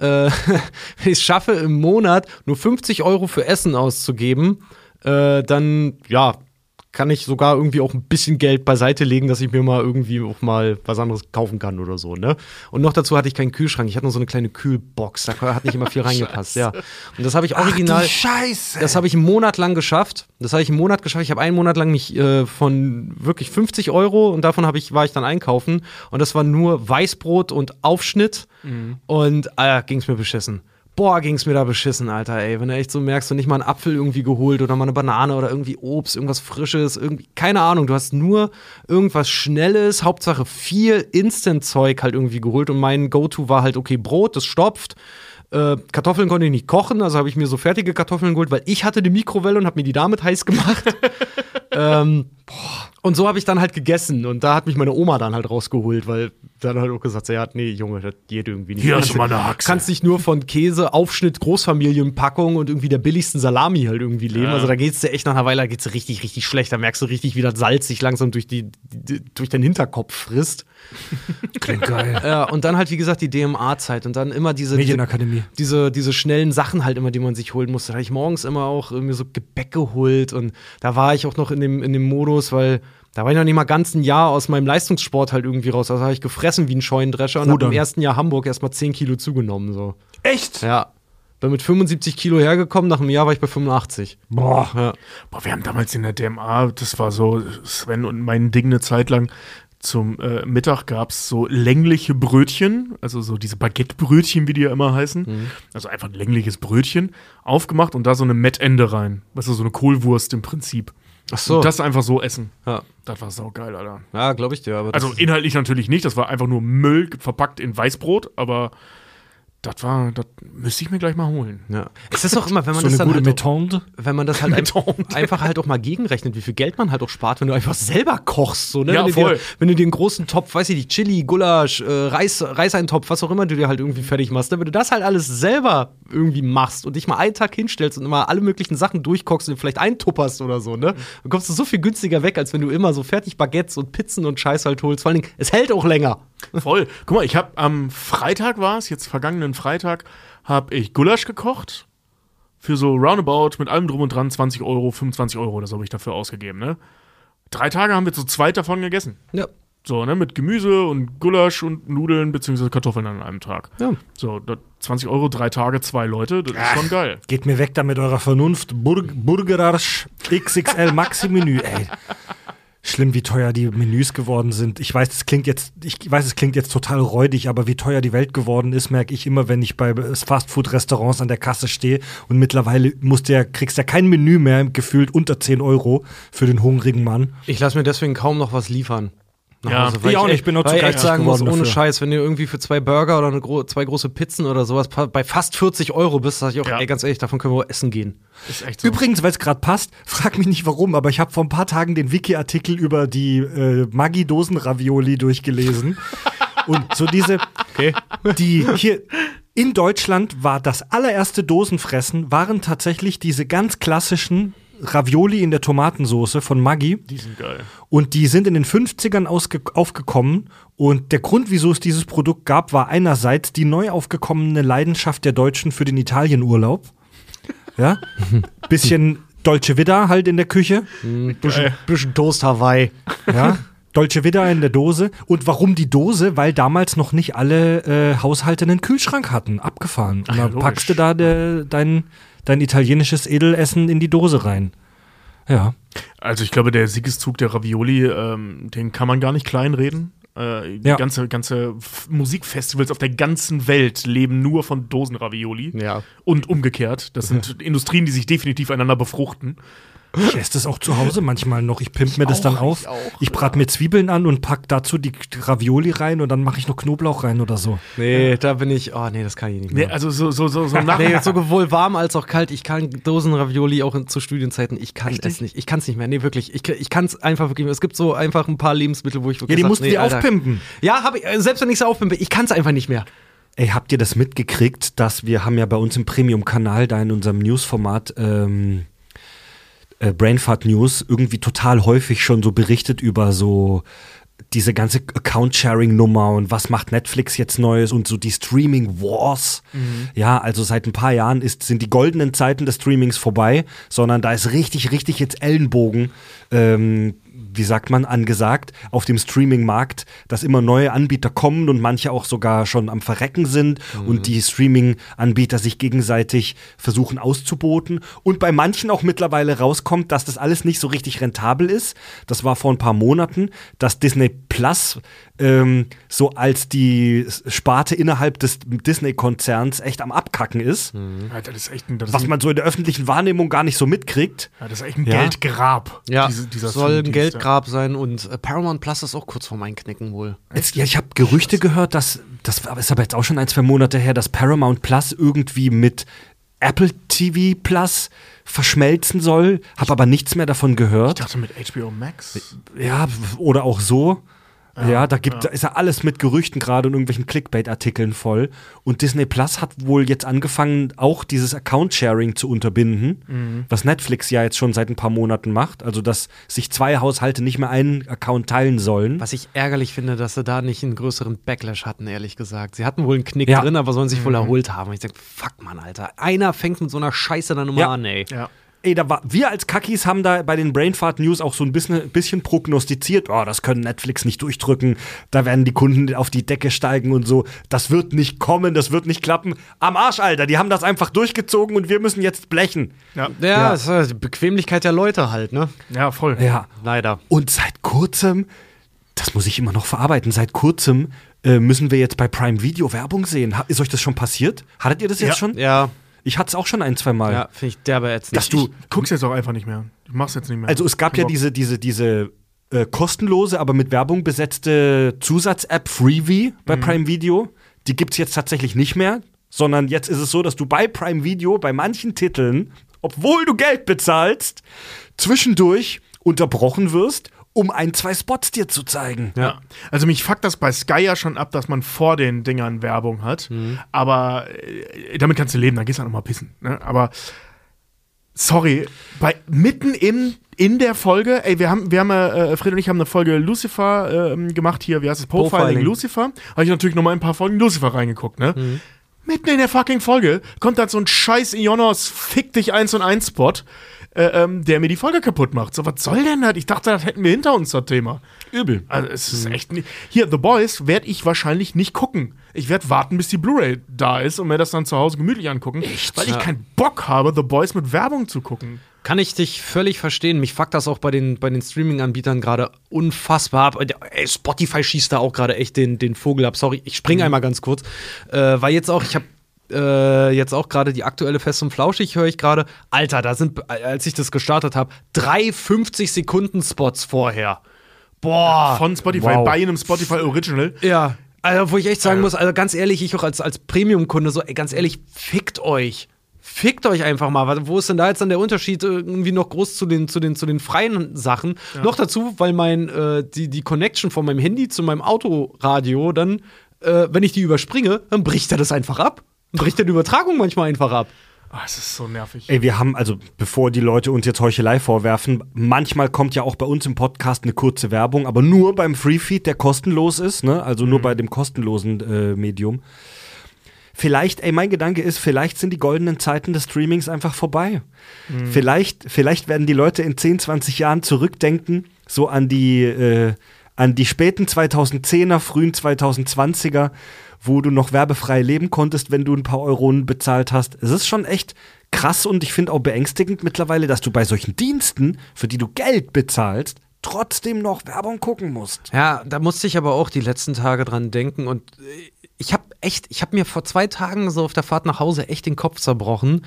im Monat nur 50 € für Essen auszugeben, dann, ja, kann ich sogar irgendwie auch ein bisschen Geld beiseite legen, dass ich mir mal irgendwie auch mal was anderes kaufen kann oder so, ne? Und noch dazu hatte ich keinen Kühlschrank. Ich hatte nur so eine kleine Kühlbox. Da hat nicht immer viel reingepasst, ja. Und das habe ich original. Ach, du Scheiße! Das habe ich einen Monat lang geschafft. Ich habe einen Monat lang mich von wirklich 50 € und davon war ich dann einkaufen. Und das war nur Weißbrot und Aufschnitt. Und ging's mir beschissen. Boah, ging's mir da beschissen, Alter, ey. Wenn du echt so merkst, du nicht mal einen Apfel irgendwie geholt oder mal eine Banane oder irgendwie Obst, irgendwas Frisches, irgendwie, keine Ahnung, du hast nur irgendwas Schnelles, Hauptsache viel Instant-Zeug halt irgendwie geholt und mein Go-To war halt, okay, Brot, das stopft. Kartoffeln konnte ich nicht kochen, also habe ich mir so fertige Kartoffeln geholt, weil ich hatte die Mikrowelle und habe mir die damit heiß gemacht. Und so habe ich dann halt gegessen und da hat mich meine Oma dann halt rausgeholt, weil dann halt auch gesagt, ja, nee, Junge, das geht irgendwie nicht. Hier hast du mal eine Haxe. Kannst dich nur von Käse, Aufschnitt, Großfamilienpackung und irgendwie der billigsten Salami halt irgendwie leben. Ja. Also da geht's dir echt nach einer Weile, richtig, richtig schlecht. Da merkst du richtig, wie das Salz sich langsam durch den Hinterkopf frisst. Klingt geil. Ja, und dann halt, wie gesagt, die DMA-Zeit und dann immer diese schnellen Sachen halt immer, die man sich holen musste. Da habe ich morgens immer auch irgendwie so Gebäck geholt und da war ich auch noch in dem Modus, weil da war ich noch nicht mal ganz ein Jahr aus meinem Leistungssport halt irgendwie raus. Also habe ich gefressen wie ein Scheunendrescher und habe im ersten Jahr Hamburg erstmal 10 Kilo zugenommen. So. Echt? Ja. Bin mit 75 Kilo hergekommen, nach einem Jahr war ich bei 85. Boah. Ja. Boah, wir haben damals in der DMA, das war so Sven und mein Ding eine Zeit lang, zum Mittag gab es so längliche Brötchen, also so diese Baguette-Brötchen, wie die ja immer heißen. Also einfach ein längliches Brötchen, aufgemacht und da so eine Mettende rein. Weißt du, so eine Kohlwurst im Prinzip. Ach so. Und das einfach so essen. Ja. Das war saugeil, Alter. Ja, glaube ich dir. Aber also inhaltlich natürlich nicht, das war einfach nur Müll verpackt in Weißbrot, aber das müsste ich mir gleich mal holen. Ja. Es ist auch immer, wenn man so das eine dann gute halt Metande. wenn man das halt einfach halt auch mal gegenrechnet, wie viel Geld man halt auch spart, wenn du einfach selber kochst. So, ne? Ja, voll. Wenn du dir einen großen Topf, weiß ich nicht, Chili, Gulasch, Reiseintopf, was auch immer du dir halt irgendwie fertig machst, ne? Wenn du das halt alles selber irgendwie machst und dich mal einen Tag hinstellst und immer alle möglichen Sachen durchkochst und vielleicht eintupperst oder so, ne? Dann kommst du so viel günstiger weg, als wenn du immer so fertig Baguettes und Pizzen und Scheiß halt holst. Vor allen Dingen, es hält auch länger. Voll. Guck mal, ich habe am Freitag vergangenen Freitag, habe ich Gulasch gekocht. Für so roundabout mit allem drum und dran 20 €, 25 € oder so habe ich dafür ausgegeben, ne? 3 Tage haben wir zu zweit davon gegessen. Ja. So, ne, mit Gemüse und Gulasch und Nudeln bzw. Kartoffeln an einem Tag. Ja. So, 20 €, 3 Tage, 2 Leute, das ist schon geil. Geht mir weg da mit eurer Vernunft. Burgerarsch XXL Maxi-Menü, ey. Schlimm, wie teuer die Menüs geworden sind. Ich weiß, es klingt jetzt total räudig, aber wie teuer die Welt geworden ist, merke ich immer, wenn ich bei Fastfood-Restaurants an der Kasse stehe. Und mittlerweile kriegst du ja kein Menü mehr, gefühlt unter 10 € für den hungrigen Mann. Ich lasse mir deswegen kaum noch was liefern. Ja, ich auch nicht. Ich bin noch zu geizig sagen muss, geworden ohne dafür. Scheiß, wenn du irgendwie für 2 Burger oder 2 große Pizzen oder sowas bei fast 40 € bist, sag ich auch, ey, ganz ehrlich, davon können wir essen gehen. Ist echt so. Übrigens, weil es gerade passt, frag mich nicht warum, aber ich habe vor ein paar Tagen den Wiki-Artikel über die Maggi-Dosen-Ravioli durchgelesen. Und so die hier in Deutschland war das allererste Dosenfressen, waren tatsächlich diese ganz klassischen Ravioli in der Tomatensauce von Maggi. Die sind geil. Und die sind in den 50ern aufgekommen. Und der Grund, wieso es dieses Produkt gab, war einerseits die neu aufgekommene Leidenschaft der Deutschen für den Italienurlaub. Ja, bisschen Dolce Vita halt in der Küche. Bisschen Toast Hawaii. Ja, Dolce Vita in der Dose. Und warum die Dose? Weil damals noch nicht alle Haushalte einen Kühlschrank hatten. Abgefahren. Und dann packst du da dein italienisches Edelessen in die Dose rein. Ja. Also ich glaube, der Siegeszug der Ravioli, den kann man gar nicht kleinreden. Die ganze Musikfestivals auf der ganzen Welt leben nur von Dosen-Ravioli. Ja. Und umgekehrt. Das sind Industrien, die sich definitiv einander befruchten. Ich esse das auch zu Hause manchmal noch. Ich pimp mir das dann auf. Ich brate mir Zwiebeln an und pack dazu die Ravioli rein und dann mache ich noch Knoblauch rein oder so. Nee, da bin ich, das kann ich nicht mehr. Nee, also so nach. Nee, sowohl warm als auch kalt. Ich kann Dosen-Ravioli auch zu Studienzeiten, ich kann es nicht. Ich kann es nicht mehr. Nee, wirklich. Ich kann es einfach wirklich. Es gibt so einfach ein paar Lebensmittel, wo ich wirklich die musst du aufpimpen. Ja, selbst wenn ich es aufpimpe, ich kann es einfach nicht mehr. Ey, habt ihr das mitgekriegt, dass wir haben ja bei uns im Premium-Kanal da in unserem News-Format Brainfart News irgendwie total häufig schon so berichtet über so diese ganze Account-Sharing-Nummer und was macht Netflix jetzt Neues und so die Streaming-Wars. Ja, also seit ein paar Jahren sind die goldenen Zeiten des Streamings vorbei, sondern da ist richtig jetzt Ellenbogen, wie sagt man, angesagt auf dem Streaming-Markt, dass immer neue Anbieter kommen und manche auch sogar schon am Verrecken sind und die Streaming-Anbieter sich gegenseitig versuchen auszuboten und bei manchen auch mittlerweile rauskommt, dass das alles nicht so richtig rentabel ist. Das war vor ein paar Monaten, dass Disney Plus so als die Sparte innerhalb des Disney-Konzerns echt am Abkacken ist. Ja, das ist echt was man so in der öffentlichen Wahrnehmung gar nicht so mitkriegt. Ja, das ist echt ein Geldgrab. Ja, dieser soll ein Geldgrab sein und Paramount Plus ist auch kurz vorm Einknicken wohl. Ich habe Gerüchte gehört, das ist aber jetzt auch schon 1-2 Monate her, dass Paramount Plus irgendwie mit Apple TV Plus verschmelzen soll. Habe aber nichts mehr davon gehört. Ich dachte mit HBO Max. Ja, oder auch so. Ja, da ist ja alles mit Gerüchten gerade und irgendwelchen Clickbait-Artikeln voll. Und Disney Plus hat wohl jetzt angefangen, auch dieses Account-Sharing zu unterbinden, was Netflix ja jetzt schon seit ein paar Monaten macht. Also, dass sich 2 Haushalte nicht mehr einen Account teilen sollen. Was ich ärgerlich finde, dass sie da nicht einen größeren Backlash hatten, ehrlich gesagt. Sie hatten wohl einen Knick drin, aber sollen sich wohl erholt haben. Und ich denke, fuck, Mann, Alter. Einer fängt mit so einer Scheiße dann immer an, ey. Ja. Ey, wir als Kackis haben da bei den Brainfart News auch so ein bisschen prognostiziert, das können Netflix nicht durchdrücken, da werden die Kunden auf die Decke steigen und so, das wird nicht kommen, das wird nicht klappen. Am Arsch, Alter, die haben das einfach durchgezogen und wir müssen jetzt blechen. Ja, das ist die Bequemlichkeit der Leute halt, ne? Ja, voll. Ja. Leider. Und seit kurzem, das muss ich immer noch verarbeiten, seit kurzem müssen wir jetzt bei Prime Video Werbung sehen. Ist euch das schon passiert? Hattet ihr das jetzt schon? Ja. Ich hatte es auch schon 1-2 Mal. Ja, finde ich derbe jetzt nicht. Ich guck's jetzt auch einfach nicht mehr. Ich mach's jetzt nicht mehr. Also es gab ja diese kostenlose, aber mit Werbung besetzte Zusatz-App Freevee bei Prime Video. Die gibt's jetzt tatsächlich nicht mehr, sondern jetzt ist es so, dass du bei Prime Video bei manchen Titeln, obwohl du Geld bezahlst, zwischendurch unterbrochen wirst, um 1-2 Spots dir zu zeigen. Ja. Also mich fuckt das bei Sky ja schon ab, dass man vor den Dingern Werbung hat. Aber damit kannst du leben, dann gehst du halt nochmal pissen. Ne? Aber sorry, mitten in der Folge, ey, wir haben Fred und ich haben eine Folge Lucifer gemacht hier, wie heißt es? Profiling Lucifer. Habe ich natürlich nochmal ein paar Folgen Lucifer reingeguckt, ne? Mitten in der fucking Folge kommt da so ein scheiß Ionos Fick dich 1&1 Spot. der mir die Folge kaputt macht. So, was soll denn das? Ich dachte, das hätten wir hinter uns, das Thema. Übel. Also, es ist echt nicht. Hier, The Boys werde ich wahrscheinlich nicht gucken. Ich werde warten, bis die Blu-ray da ist und mir das dann zu Hause gemütlich angucken. Echt? Weil ich keinen Bock habe, The Boys mit Werbung zu gucken. Kann ich dich völlig verstehen. Mich fuckt das auch bei den Streaming-Anbietern gerade unfassbar ab. Ey, Spotify schießt da auch gerade echt den Vogel ab. Sorry, ich springe einmal ganz kurz. Weil jetzt auch, ich habe jetzt auch gerade die aktuelle Fest und Flauschig höre ich gerade. Alter, da sind, als ich das gestartet habe, 3 50-Sekunden-Spots vorher. Boah. Von Spotify, bei einem Spotify Original. Ja, also wo ich echt sagen muss, also ganz ehrlich, ich auch als Premium-Kunde so, ey, ganz ehrlich, fickt euch. Fickt euch einfach mal. Wo ist denn da jetzt dann der Unterschied irgendwie noch groß zu den freien Sachen? Ja. Noch dazu, weil die Connection von meinem Handy zu meinem Autoradio dann, wenn ich die überspringe, dann bricht er das einfach ab. Dann bricht er die Übertragung manchmal einfach ab. Es ist so nervig. Ey, wir haben, also bevor die Leute uns jetzt Heuchelei vorwerfen, manchmal kommt ja auch bei uns im Podcast eine kurze Werbung, aber nur beim Freefeed, der kostenlos ist, ne? Also nur bei dem kostenlosen Medium. Vielleicht, mein Gedanke ist, vielleicht sind die goldenen Zeiten des Streamings einfach vorbei. Vielleicht werden die Leute in 10, 20 Jahren zurückdenken, so an die späten 2010er, frühen 2020er, wo du noch werbefrei leben konntest, wenn du ein paar Euronen bezahlt hast. Es ist schon echt krass und ich finde auch beängstigend mittlerweile, dass du bei solchen Diensten, für die du Geld bezahlst, trotzdem noch Werbung gucken musst. Ja, da musste ich aber auch die letzten Tage dran denken und ich habe mir vor 2 Tagen so auf der Fahrt nach Hause echt den Kopf zerbrochen,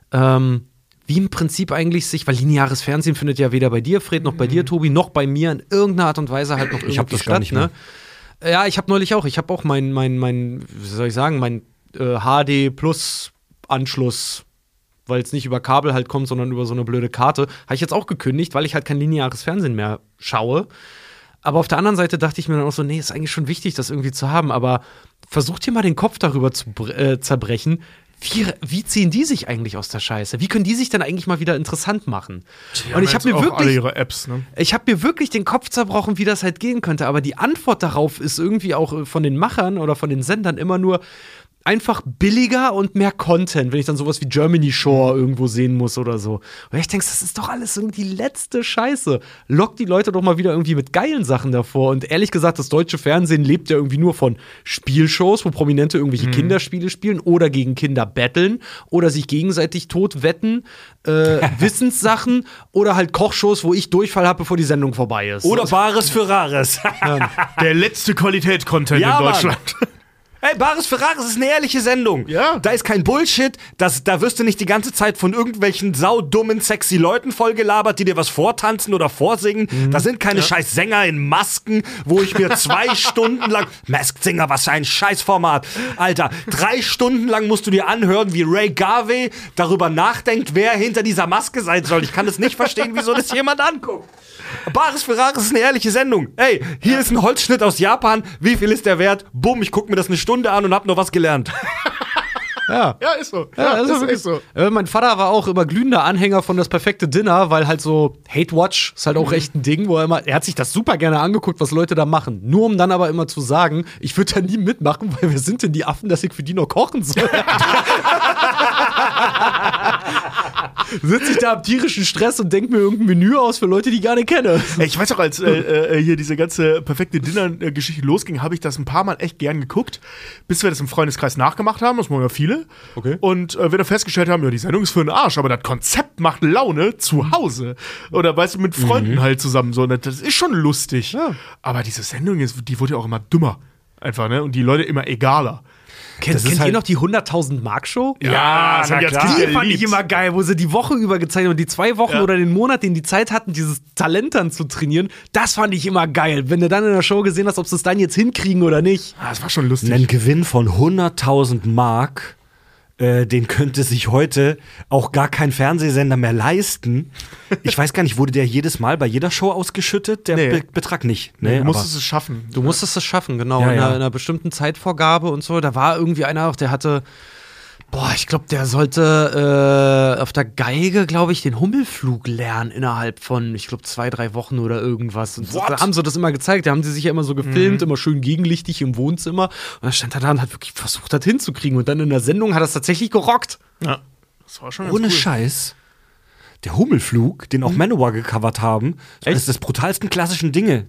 wie im Prinzip eigentlich weil lineares Fernsehen findet ja weder bei dir, Fred, noch bei dir, Tobi, noch bei mir in irgendeiner Art und Weise halt noch irgendwie das gar nicht mehr. Ne? Ja, ich habe neulich auch, mein, wie soll ich sagen, mein HD Plus Anschluss, weil es nicht über Kabel halt kommt, sondern über so eine blöde Karte, habe ich jetzt auch gekündigt, weil ich halt kein lineares Fernsehen mehr schaue. Aber auf der anderen Seite dachte ich mir dann auch so, nee, ist eigentlich schon wichtig, das irgendwie zu haben, aber versucht ihr mal den Kopf darüber zu zerbrechen, wie ziehen die sich eigentlich aus der Scheiße? Wie können die sich dann eigentlich mal wieder interessant machen? Und ich habe mir wirklich alle ihre Apps, ne? Ich habe mir wirklich den Kopf zerbrochen, wie das halt gehen könnte. Aber die Antwort darauf ist irgendwie auch von den Machern oder von den Sendern immer nur einfach billiger und mehr Content, wenn ich dann sowas wie Germany Shore irgendwo sehen muss oder so. Und ich denke, das ist doch alles irgendwie die letzte Scheiße. Lockt die Leute doch mal wieder irgendwie mit geilen Sachen davor. Und ehrlich gesagt, das deutsche Fernsehen lebt ja irgendwie nur von Spielshows, wo Prominente irgendwelche Kinderspiele spielen oder gegen Kinder betteln oder sich gegenseitig tot wetten, Wissenssachen oder halt Kochshows, wo ich Durchfall habe, bevor die Sendung vorbei ist. Oder Bares für Rares. Der letzte Qualität-Content in Deutschland. Mann. Ey, Bares für Rares ist eine ehrliche Sendung. Ja. Da ist kein Bullshit, da wirst du nicht die ganze Zeit von irgendwelchen saudummen, sexy Leuten vollgelabert, die dir was vortanzen oder vorsingen. Da sind keine scheiß Sänger in Masken, wo ich mir 2 Stunden lang Masked Singer, was für ein Scheißformat. Alter, 3 Stunden lang musst du dir anhören, wie Ray Garvey darüber nachdenkt, wer hinter dieser Maske sein soll. Ich kann es nicht verstehen, wieso das jemand anguckt. Bares für Rares ist eine ehrliche Sendung. Ey, hier ist ein Holzschnitt aus Japan. Wie viel ist der wert? Bumm, ich guck mir das eine Stunde an und hab noch was gelernt. Ja, ist so. Ja, ist so. Mein Vater war auch immer glühender Anhänger von Das perfekte Dinner, weil halt so Hate Watch ist halt auch echt ein Ding, wo er hat sich das super gerne angeguckt, was Leute da machen. Nur um dann aber immer zu sagen, ich würde da nie mitmachen, weil wir sind denn die Affen, dass ich für die noch kochen soll. Sitze ich da am tierischen Stress und denke mir irgendein Menü aus für Leute, die ich gar nicht kenne. Ich weiß auch, als hier diese ganze perfekte Dinner-Geschichte losging, habe ich das ein paar Mal echt gern geguckt, bis wir das im Freundeskreis nachgemacht haben, das machen ja viele. Okay. Und wir dann festgestellt haben, ja, die Sendung ist für den Arsch, aber das Konzept macht Laune zu Hause. Oder weißt du, mit Freunden halt zusammen so. Das ist schon lustig. Ja. Aber diese Sendung, die wurde ja auch immer dümmer. Einfach, ne? Und die Leute immer egaler. Kennt ihr noch die 100.000 Mark Show? Ja, die fand ich immer geil, wo sie die Woche über gezeigt haben, die 2 Wochen oder den Monat, den die Zeit hatten, dieses Talent dann zu trainieren. Das fand ich immer geil, wenn du dann in der Show gesehen hast, ob sie es dann jetzt hinkriegen oder nicht. Das war schon lustig. Ein Gewinn von 100.000 Mark, den könnte sich heute auch gar kein Fernsehsender mehr leisten. Ich weiß gar nicht, wurde der jedes Mal bei jeder Show ausgeschüttet? Der Betrag nicht. Nee, du musstest es schaffen. Du musstest es schaffen, genau. Ja, in einer bestimmten Zeitvorgabe und so. Da war irgendwie einer auch, der hatte, ich glaube, der sollte auf der Geige, glaube ich, den Hummelflug lernen innerhalb von, ich glaube, 2, 3 Wochen oder irgendwas. Und da haben sie das immer gezeigt. Da haben sie sich ja immer so gefilmt, immer schön gegenlichtig im Wohnzimmer. Und dann stand er da und hat wirklich versucht, das hinzukriegen. Und dann in der Sendung hat er es tatsächlich gerockt. Ja, das war schon ganz Ohne cool. Scheiß. Der Hummelflug, den auch Manowar gecovert haben, das ist das brutalsten klassischen Dinger.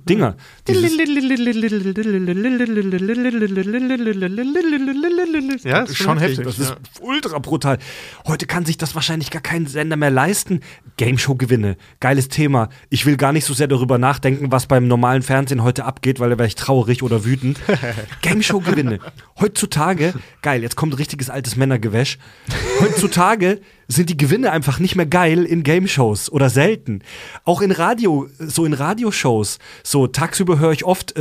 Ja, ist schon heftig. Das ist ultra brutal. Heute kann sich das wahrscheinlich gar kein Sender mehr leisten. Gameshow-Gewinne, geiles Thema. Ich will gar nicht so sehr darüber nachdenken, was beim normalen Fernsehen heute abgeht, weil da wäre ich traurig oder wütend. Gameshow-Gewinne. Heutzutage, geil, jetzt kommt richtiges altes Männergewäsch. Heutzutage sind die Gewinne einfach nicht mehr geil in Game-Shows oder selten. Auch in Radioshows. So tagsüber höre ich oft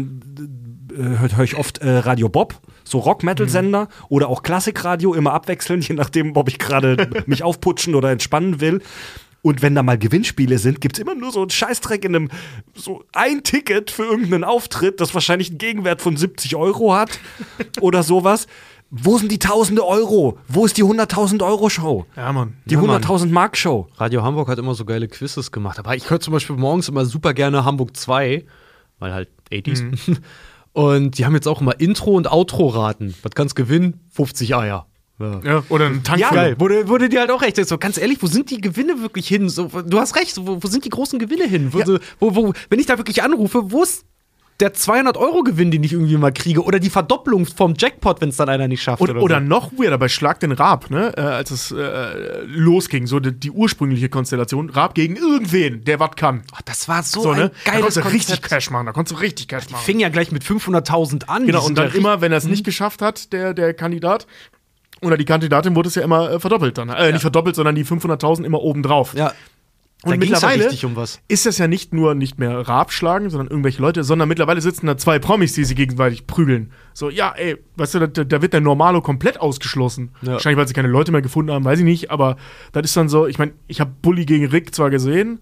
Radio Bob, so Rock-Metal-Sender oder auch Klassikradio, immer abwechselnd, je nachdem, ob ich gerade mich aufputschen oder entspannen will. Und wenn da mal Gewinnspiele sind, gibt's immer nur so einen Scheißdreck so ein Ticket für irgendeinen Auftritt, das wahrscheinlich einen Gegenwert von 70 € hat oder sowas. Wo sind die Tausende Euro? Wo ist die 100.000 € Show? Ja, Mann. Die 100.000 Mark Show. Radio Hamburg hat immer so geile Quizzes gemacht. Aber ich höre zum Beispiel morgens immer super gerne Hamburg 2, weil halt 80s. Und die haben jetzt auch immer Intro- und Outro-Raten. Was kannst gewinnen? 50 Eier. Ja, oder ein Tank. Ja, geil. Wurde dir halt auch recht. So, ganz ehrlich, wo sind die Gewinne wirklich hin? So, du hast recht, wo sind die großen Gewinne hin? Wenn ich da wirklich anrufe, wo ist der 200-Euro-Gewinn, den ich irgendwie mal kriege? Oder die Verdopplung vom Jackpot, wenn es dann einer nicht schafft? Oder noch weirder, bei Schlag den Raab, ne? Als es losging, so die ursprüngliche Konstellation, Raab gegen irgendwen, der was kann. Oh, das war so ein ne? geiles Da konntest du richtig Konzept. Cash machen, da konntest du richtig Cash machen. Fing ja gleich mit 500.000 an. Genau, und dann immer, wenn er es nicht geschafft hat, der Kandidat, oder die Kandidatin, wurde es ja immer verdoppelt dann. Nicht verdoppelt, sondern die 500.000 immer obendrauf. Ja. Und Da ging's ja mittlerweile richtig um was. ist das ja nicht mehr Raab schlagen, sondern irgendwelche Leute, sondern mittlerweile sitzen da 2 Promis, die sich gegenseitig prügeln. So, ja, ey, weißt du, da wird der Normalo komplett ausgeschlossen. Ja. Wahrscheinlich, weil sie keine Leute mehr gefunden haben, weiß ich nicht, aber das ist dann so, ich meine, ich habe Bully gegen Rick zwar gesehen,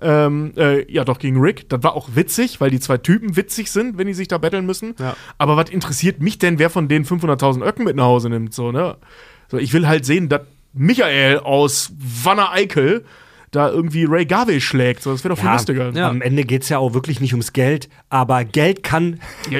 gegen Rick, das war auch witzig, weil die 2 Typen witzig sind, wenn die sich da betteln müssen. Ja. Aber was interessiert mich denn, wer von denen 500.000 Öcken mit nach Hause nimmt, so, ne? So, ich will halt sehen, dass Michael aus Wanne-Eickel da irgendwie Ray Garvey schlägt. So, das wäre doch viel lustiger. Ja. Am Ende geht es ja auch wirklich nicht ums Geld, aber Geld kann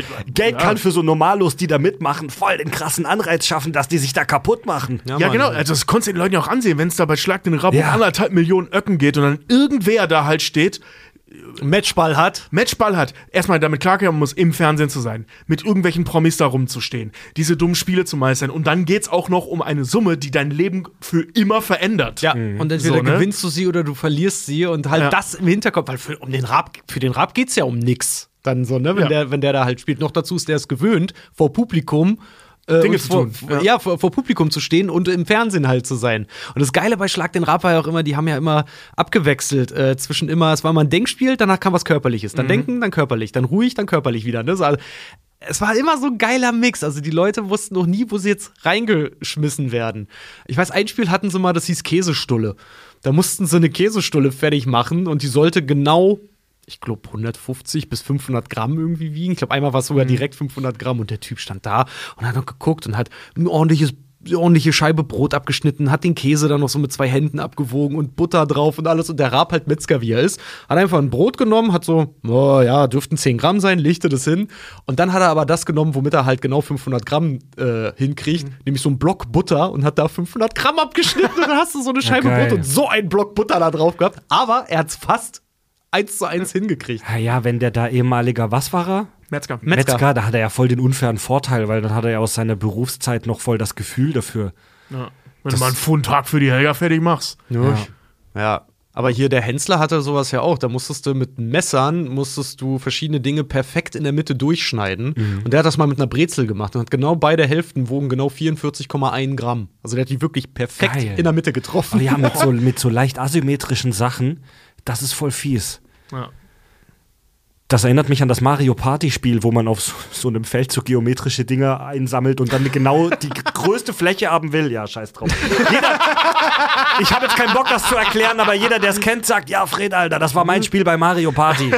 für so Normalos, die da mitmachen, voll den krassen Anreiz schaffen, dass die sich da kaputt machen. Ja, genau. Also das konntest du den Leuten ja auch ansehen, wenn es da bei Schlag den Raab um 1,5 Millionen Öcken geht und dann irgendwer da halt steht, Matchball hat. Erstmal damit klarkommen muss, im Fernsehen zu sein, mit irgendwelchen Promis da rumzustehen, diese dummen Spiele zu meistern und dann geht's auch noch um eine Summe, die dein Leben für immer verändert. Ja, und entweder gewinnst du sie oder du verlierst sie und halt das im Hinterkopf, weil für den Raab geht's ja um nix. Dann so, ne, wenn der da halt spielt. Noch dazu ist der es gewöhnt, vor Publikum Dinge zu tun. Vor Publikum zu stehen und im Fernsehen halt zu sein. Und das Geile bei Schlag den Raab war ja auch immer, die haben ja immer abgewechselt zwischen immer, es war mal ein Denkspiel, danach kam was Körperliches. Dann denken, dann körperlich, dann ruhig, dann körperlich wieder. Ne? Also, es war immer so ein geiler Mix. Also die Leute wussten noch nie, wo sie jetzt reingeschmissen werden. Ich weiß, ein Spiel hatten sie mal, das hieß Käsestulle. Da mussten sie eine Käsestulle fertig machen und die sollte genau, ich glaube, 150 bis 500 Gramm irgendwie wiegen. Ich glaube, einmal war es sogar direkt 500 Gramm und der Typ stand da und hat noch geguckt und hat ein ordentliche Scheibe Brot abgeschnitten, hat den Käse dann noch so mit 2 Händen abgewogen und Butter drauf und alles. Und der Raab halt Metzger, wie er ist, hat einfach ein Brot genommen, hat so, dürften 10 Gramm sein, legte das hin. Und dann hat er aber das genommen, womit er halt genau 500 Gramm hinkriegt, nämlich so einen Block Butter und hat da 500 Gramm abgeschnitten. Und dann hast du so eine Scheibe Brot und so einen Block Butter da drauf gehabt. Aber er hat's fast 1:1 hingekriegt. Ja, wenn der da ehemaliger, was war er? Metzger, da hat er ja voll den unfairen Vorteil, weil dann hat er ja aus seiner Berufszeit noch voll das Gefühl dafür. Ja. Wenn du mal einen Pfundtag für die Helga fertig machst. Ja. Aber hier der Hensler hatte sowas ja auch. Da musstest du mit Messern verschiedene Dinge perfekt in der Mitte durchschneiden. Und der hat das mal mit einer Brezel gemacht und hat genau beide Hälften wogen genau 44,1 Gramm. Also der hat die wirklich perfekt in der Mitte getroffen. Oh ja, mit so leicht asymmetrischen Sachen, das ist voll fies. Ja. Das erinnert mich an das Mario Party-Spiel, wo man auf so einem Feld so geometrische Dinge einsammelt und dann genau die größte Fläche haben will. Ja, scheiß drauf. Ich habe jetzt keinen Bock, das zu erklären, aber jeder, der es kennt, sagt, ja, Fred, Alter, das war mein Spiel bei Mario Party.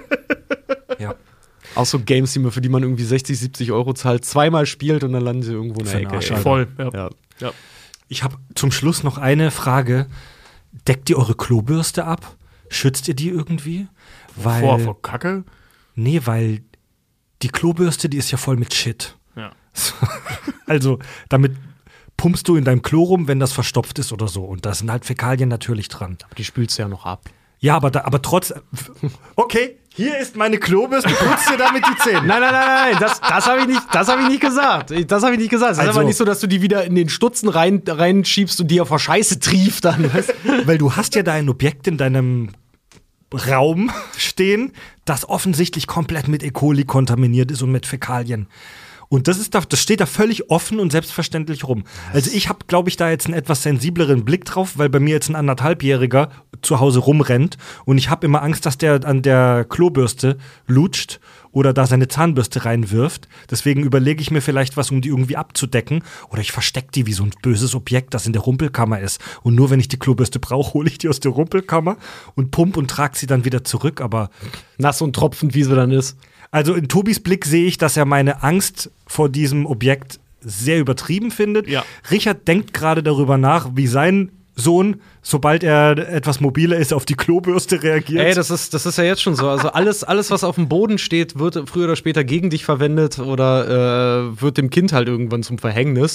Ja. Auch so Games, für die man irgendwie 60, 70 € zahlt, zweimal spielt und dann landen sie irgendwo in der Ecke. Arsch, Alter. Voll, Ja. Ich habe zum Schluss noch eine Frage. Deckt ihr eure Klobürste ab? Schützt ihr die irgendwie? Vor Kacke? Nee, weil die Klobürste, die ist ja voll mit Shit. Ja. Also, damit pumpst du in deinem Klo rum, wenn das verstopft ist oder so. Und da sind halt Fäkalien natürlich dran. Aber die spülst du ja noch ab. Ja, aber trotz. Okay, hier ist meine Klobürste, putzt dir damit die Zähne. Nein, das habe ich nicht gesagt. Das habe ich nicht gesagt. Es ist Also- aber nicht so, dass du die wieder in den Stutzen reinschiebst und die ja vor Scheiße trieft dann. Weißt? Weil du hast ja da ein Objekt in deinem Raum stehen, das offensichtlich komplett mit E. coli kontaminiert ist und mit Fäkalien. Und das steht da völlig offen und selbstverständlich rum. Also ich habe, glaube ich, da jetzt einen etwas sensibleren Blick drauf, weil bei mir jetzt ein 1,5-Jähriger zu Hause rumrennt und ich habe immer Angst, dass der an der Klobürste lutscht oder da seine Zahnbürste reinwirft. Deswegen überlege ich mir vielleicht was, um die irgendwie abzudecken. Oder ich verstecke die wie so ein böses Objekt, das in der Rumpelkammer ist. Und nur wenn ich die Klobürste brauche, hole ich die aus der Rumpelkammer und pump und trage sie dann wieder zurück. Aber Nass und tropfend, wie sie dann ist. also in Tobis Blick sehe ich, dass er meine Angst vor diesem Objekt sehr übertrieben findet. Ja. Richard denkt gerade darüber nach, wie sein Sohn, sobald er etwas mobiler ist, auf die Klobürste reagiert. Ey, das ist ja jetzt schon so. Also alles, was auf dem Boden steht, wird früher oder später gegen dich verwendet oder wird dem Kind halt irgendwann zum Verhängnis.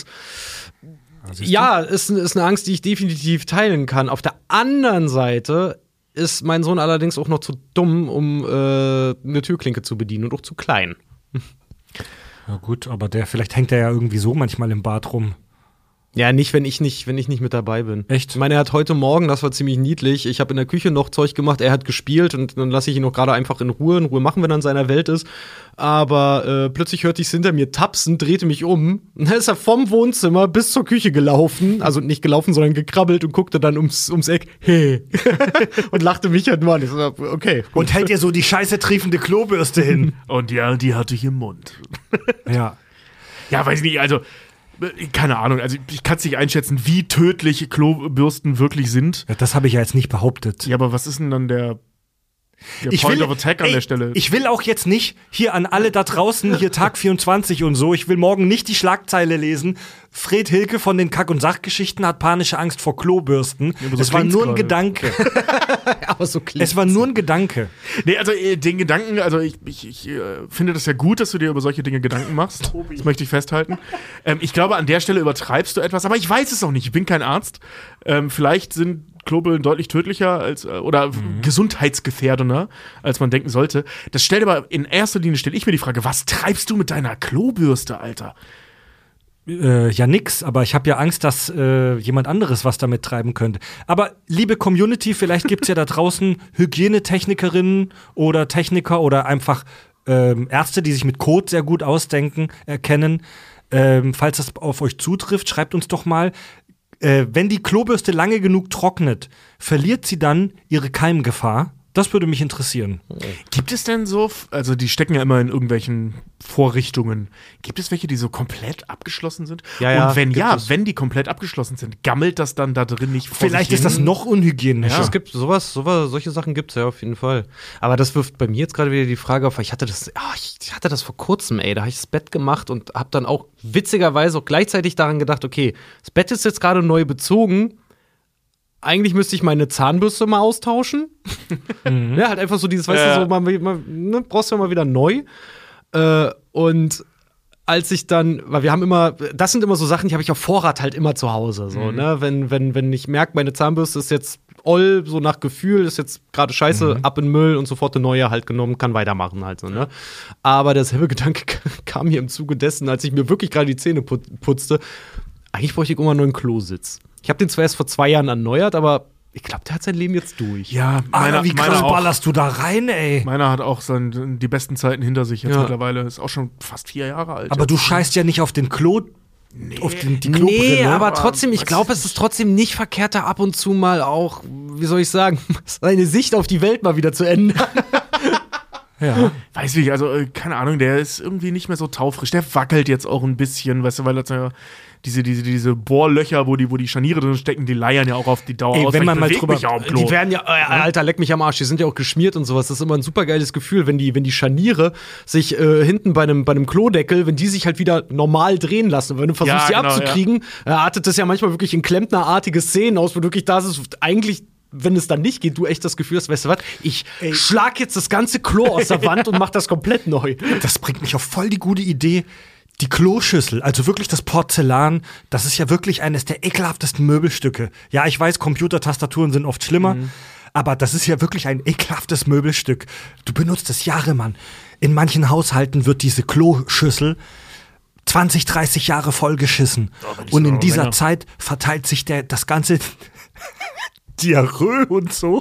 Ja, ist eine Angst, die ich definitiv teilen kann. Auf der anderen Seite ist mein Sohn allerdings auch noch zu dumm, um eine Türklinke zu bedienen und auch zu klein. Ja gut, aber vielleicht hängt er ja irgendwie so manchmal im Bad rum. Ja, nicht, wenn ich nicht mit dabei bin. Echt? Ich meine, er hat heute Morgen, das war ziemlich niedlich, ich habe in der Küche noch Zeug gemacht, er hat gespielt und dann lasse ich ihn noch gerade einfach in Ruhe machen, wenn er in seiner Welt ist. Aber plötzlich hörte ich es hinter mir tapsen, drehte mich um. Und dann ist er vom Wohnzimmer bis zur Küche gelaufen. Also nicht gelaufen, sondern gekrabbelt und guckte dann ums Eck. Hey. Und lachte mich halt mal an. Ich so, okay. Gut. Und hält dir so die scheiße triefende Klobürste hin. Und ja, die hatte ich im Mund. Ja. Ja, weiß ich nicht, also keine Ahnung, also ich kann es nicht einschätzen, wie tödlich Klobürsten wirklich sind. Ja, das habe ich ja jetzt nicht behauptet. Ja, aber was ist denn dann der Point of Attack an der Stelle? Ich will auch jetzt nicht hier an alle da draußen, hier Tag 24 und so, ich will morgen nicht die Schlagzeile lesen. Fred Hilke von den Kack- und Sachgeschichten hat panische Angst vor Klobürsten. aber so es war nur ein klingt's Gedanke. Aber so klingt Es war nur ein Gedanke. Nee, also den Gedanken, also ich finde das ja gut, dass du dir über solche Dinge Gedanken machst. Das möchte ich festhalten. Ich glaube, an der Stelle übertreibst du etwas, aber ich weiß es auch nicht. Ich bin kein Arzt. Vielleicht sind Klobrillen deutlich tödlicher als oder gesundheitsgefährdender, als man denken sollte. Das stellt aber in erster Linie, stelle ich mir die Frage, was treibst du mit deiner Klobürste, Alter? Ja, nix, aber ich habe ja Angst, dass jemand anderes was damit treiben könnte. Aber liebe Community, vielleicht gibt's ja da draußen Hygienetechnikerinnen oder Techniker oder einfach Ärzte, die sich mit Kot sehr gut erkennen. Falls das auf euch zutrifft, schreibt uns doch mal, wenn die Klobürste lange genug trocknet, verliert sie dann ihre Keimgefahr? Das würde mich interessieren. Gibt es denn so, also die stecken ja immer in irgendwelchen Vorrichtungen, gibt es welche, die so komplett abgeschlossen sind? Ja, und wenn gibt es. wenn die komplett abgeschlossen sind, gammelt das dann da drin nicht vor Vielleicht sich ist das hin? noch unhygienischer. Es gibt solche Sachen gibt es ja auf jeden Fall. Aber das wirft bei mir jetzt gerade wieder die Frage auf, weil ich hatte das vor kurzem, da habe ich das Bett gemacht und habe dann auch witzigerweise auch gleichzeitig daran gedacht, okay, das Bett ist jetzt gerade neu bezogen. Eigentlich müsste ich meine Zahnbürste mal austauschen. Ja, halt einfach so dieses, weißt du, so, brauchst du ja mal wieder neu. Und als ich dann, weil wir haben immer, das sind immer so Sachen, die habe ich auf Vorrat halt immer zu Hause. So, ne? Wenn ich merke, meine Zahnbürste ist jetzt oll, so nach Gefühl, ist jetzt gerade scheiße, ab in den Müll und sofort eine neue halt genommen, kann weitermachen halt so, ne? Aber derselbe Gedanke kam mir im Zuge dessen, als ich mir wirklich gerade die Zähne putzte. Eigentlich bräuchte ich immer einen neuen Klositz. Ich habe den zwar erst vor 2 Jahren erneuert, aber ich glaube, der hat sein Leben jetzt durch. Ja, Alter, wie krass auch. ballerst du da rein, ey? Meiner hat auch die besten Zeiten hinter sich jetzt Ja. mittlerweile. Ist auch schon fast 4 Jahre alt. Aber du scheißt ja nicht auf den Klo. Auf die Klobrille. Nee, aber trotzdem, ich glaube, es ist trotzdem nicht verkehrt, da ab und zu mal auch, wie soll ich sagen, seine Sicht auf die Welt mal wieder zu ändern. Ja. Weiß nicht, also keine Ahnung, der ist irgendwie nicht mehr so taufrisch. Der wackelt jetzt auch ein bisschen, weißt du, weil das ja diese Bohrlöcher, wo die Scharniere drin stecken, die leiern ja auch auf die Dauer Ey, aus. wenn weil man ich mal beweg drüber- mich ja am Klo. Die werden ja, Alter, leck mich am Arsch, die sind ja auch geschmiert und sowas. Das ist immer ein super geiles Gefühl, wenn die Scharniere sich hinten bei einem Klodeckel, wenn die sich halt wieder normal drehen lassen. Und wenn du versuchst, Ja, die genau, abzukriegen, artet das ja manchmal wirklich in klempnerartige Szenen aus, wo du wirklich da ist, eigentlich, wenn es dann nicht geht, du echt das Gefühl hast, weißt du was, ich schlag jetzt das ganze Klo aus der Wand und mach das komplett neu. Das bringt mich auf voll die gute Idee. Die Kloschüssel, also wirklich das Porzellan, das ist ja wirklich eines der ekelhaftesten Möbelstücke. Ja, ich weiß, Computertastaturen sind oft schlimmer, aber das ist ja wirklich ein ekelhaftes Möbelstück. Du benutzt es Jahre, Mann. In manchen Haushalten wird diese Kloschüssel 20, 30 Jahre vollgeschissen. Und in dieser Zeit verteilt sich das ganze Diarrhoe und so.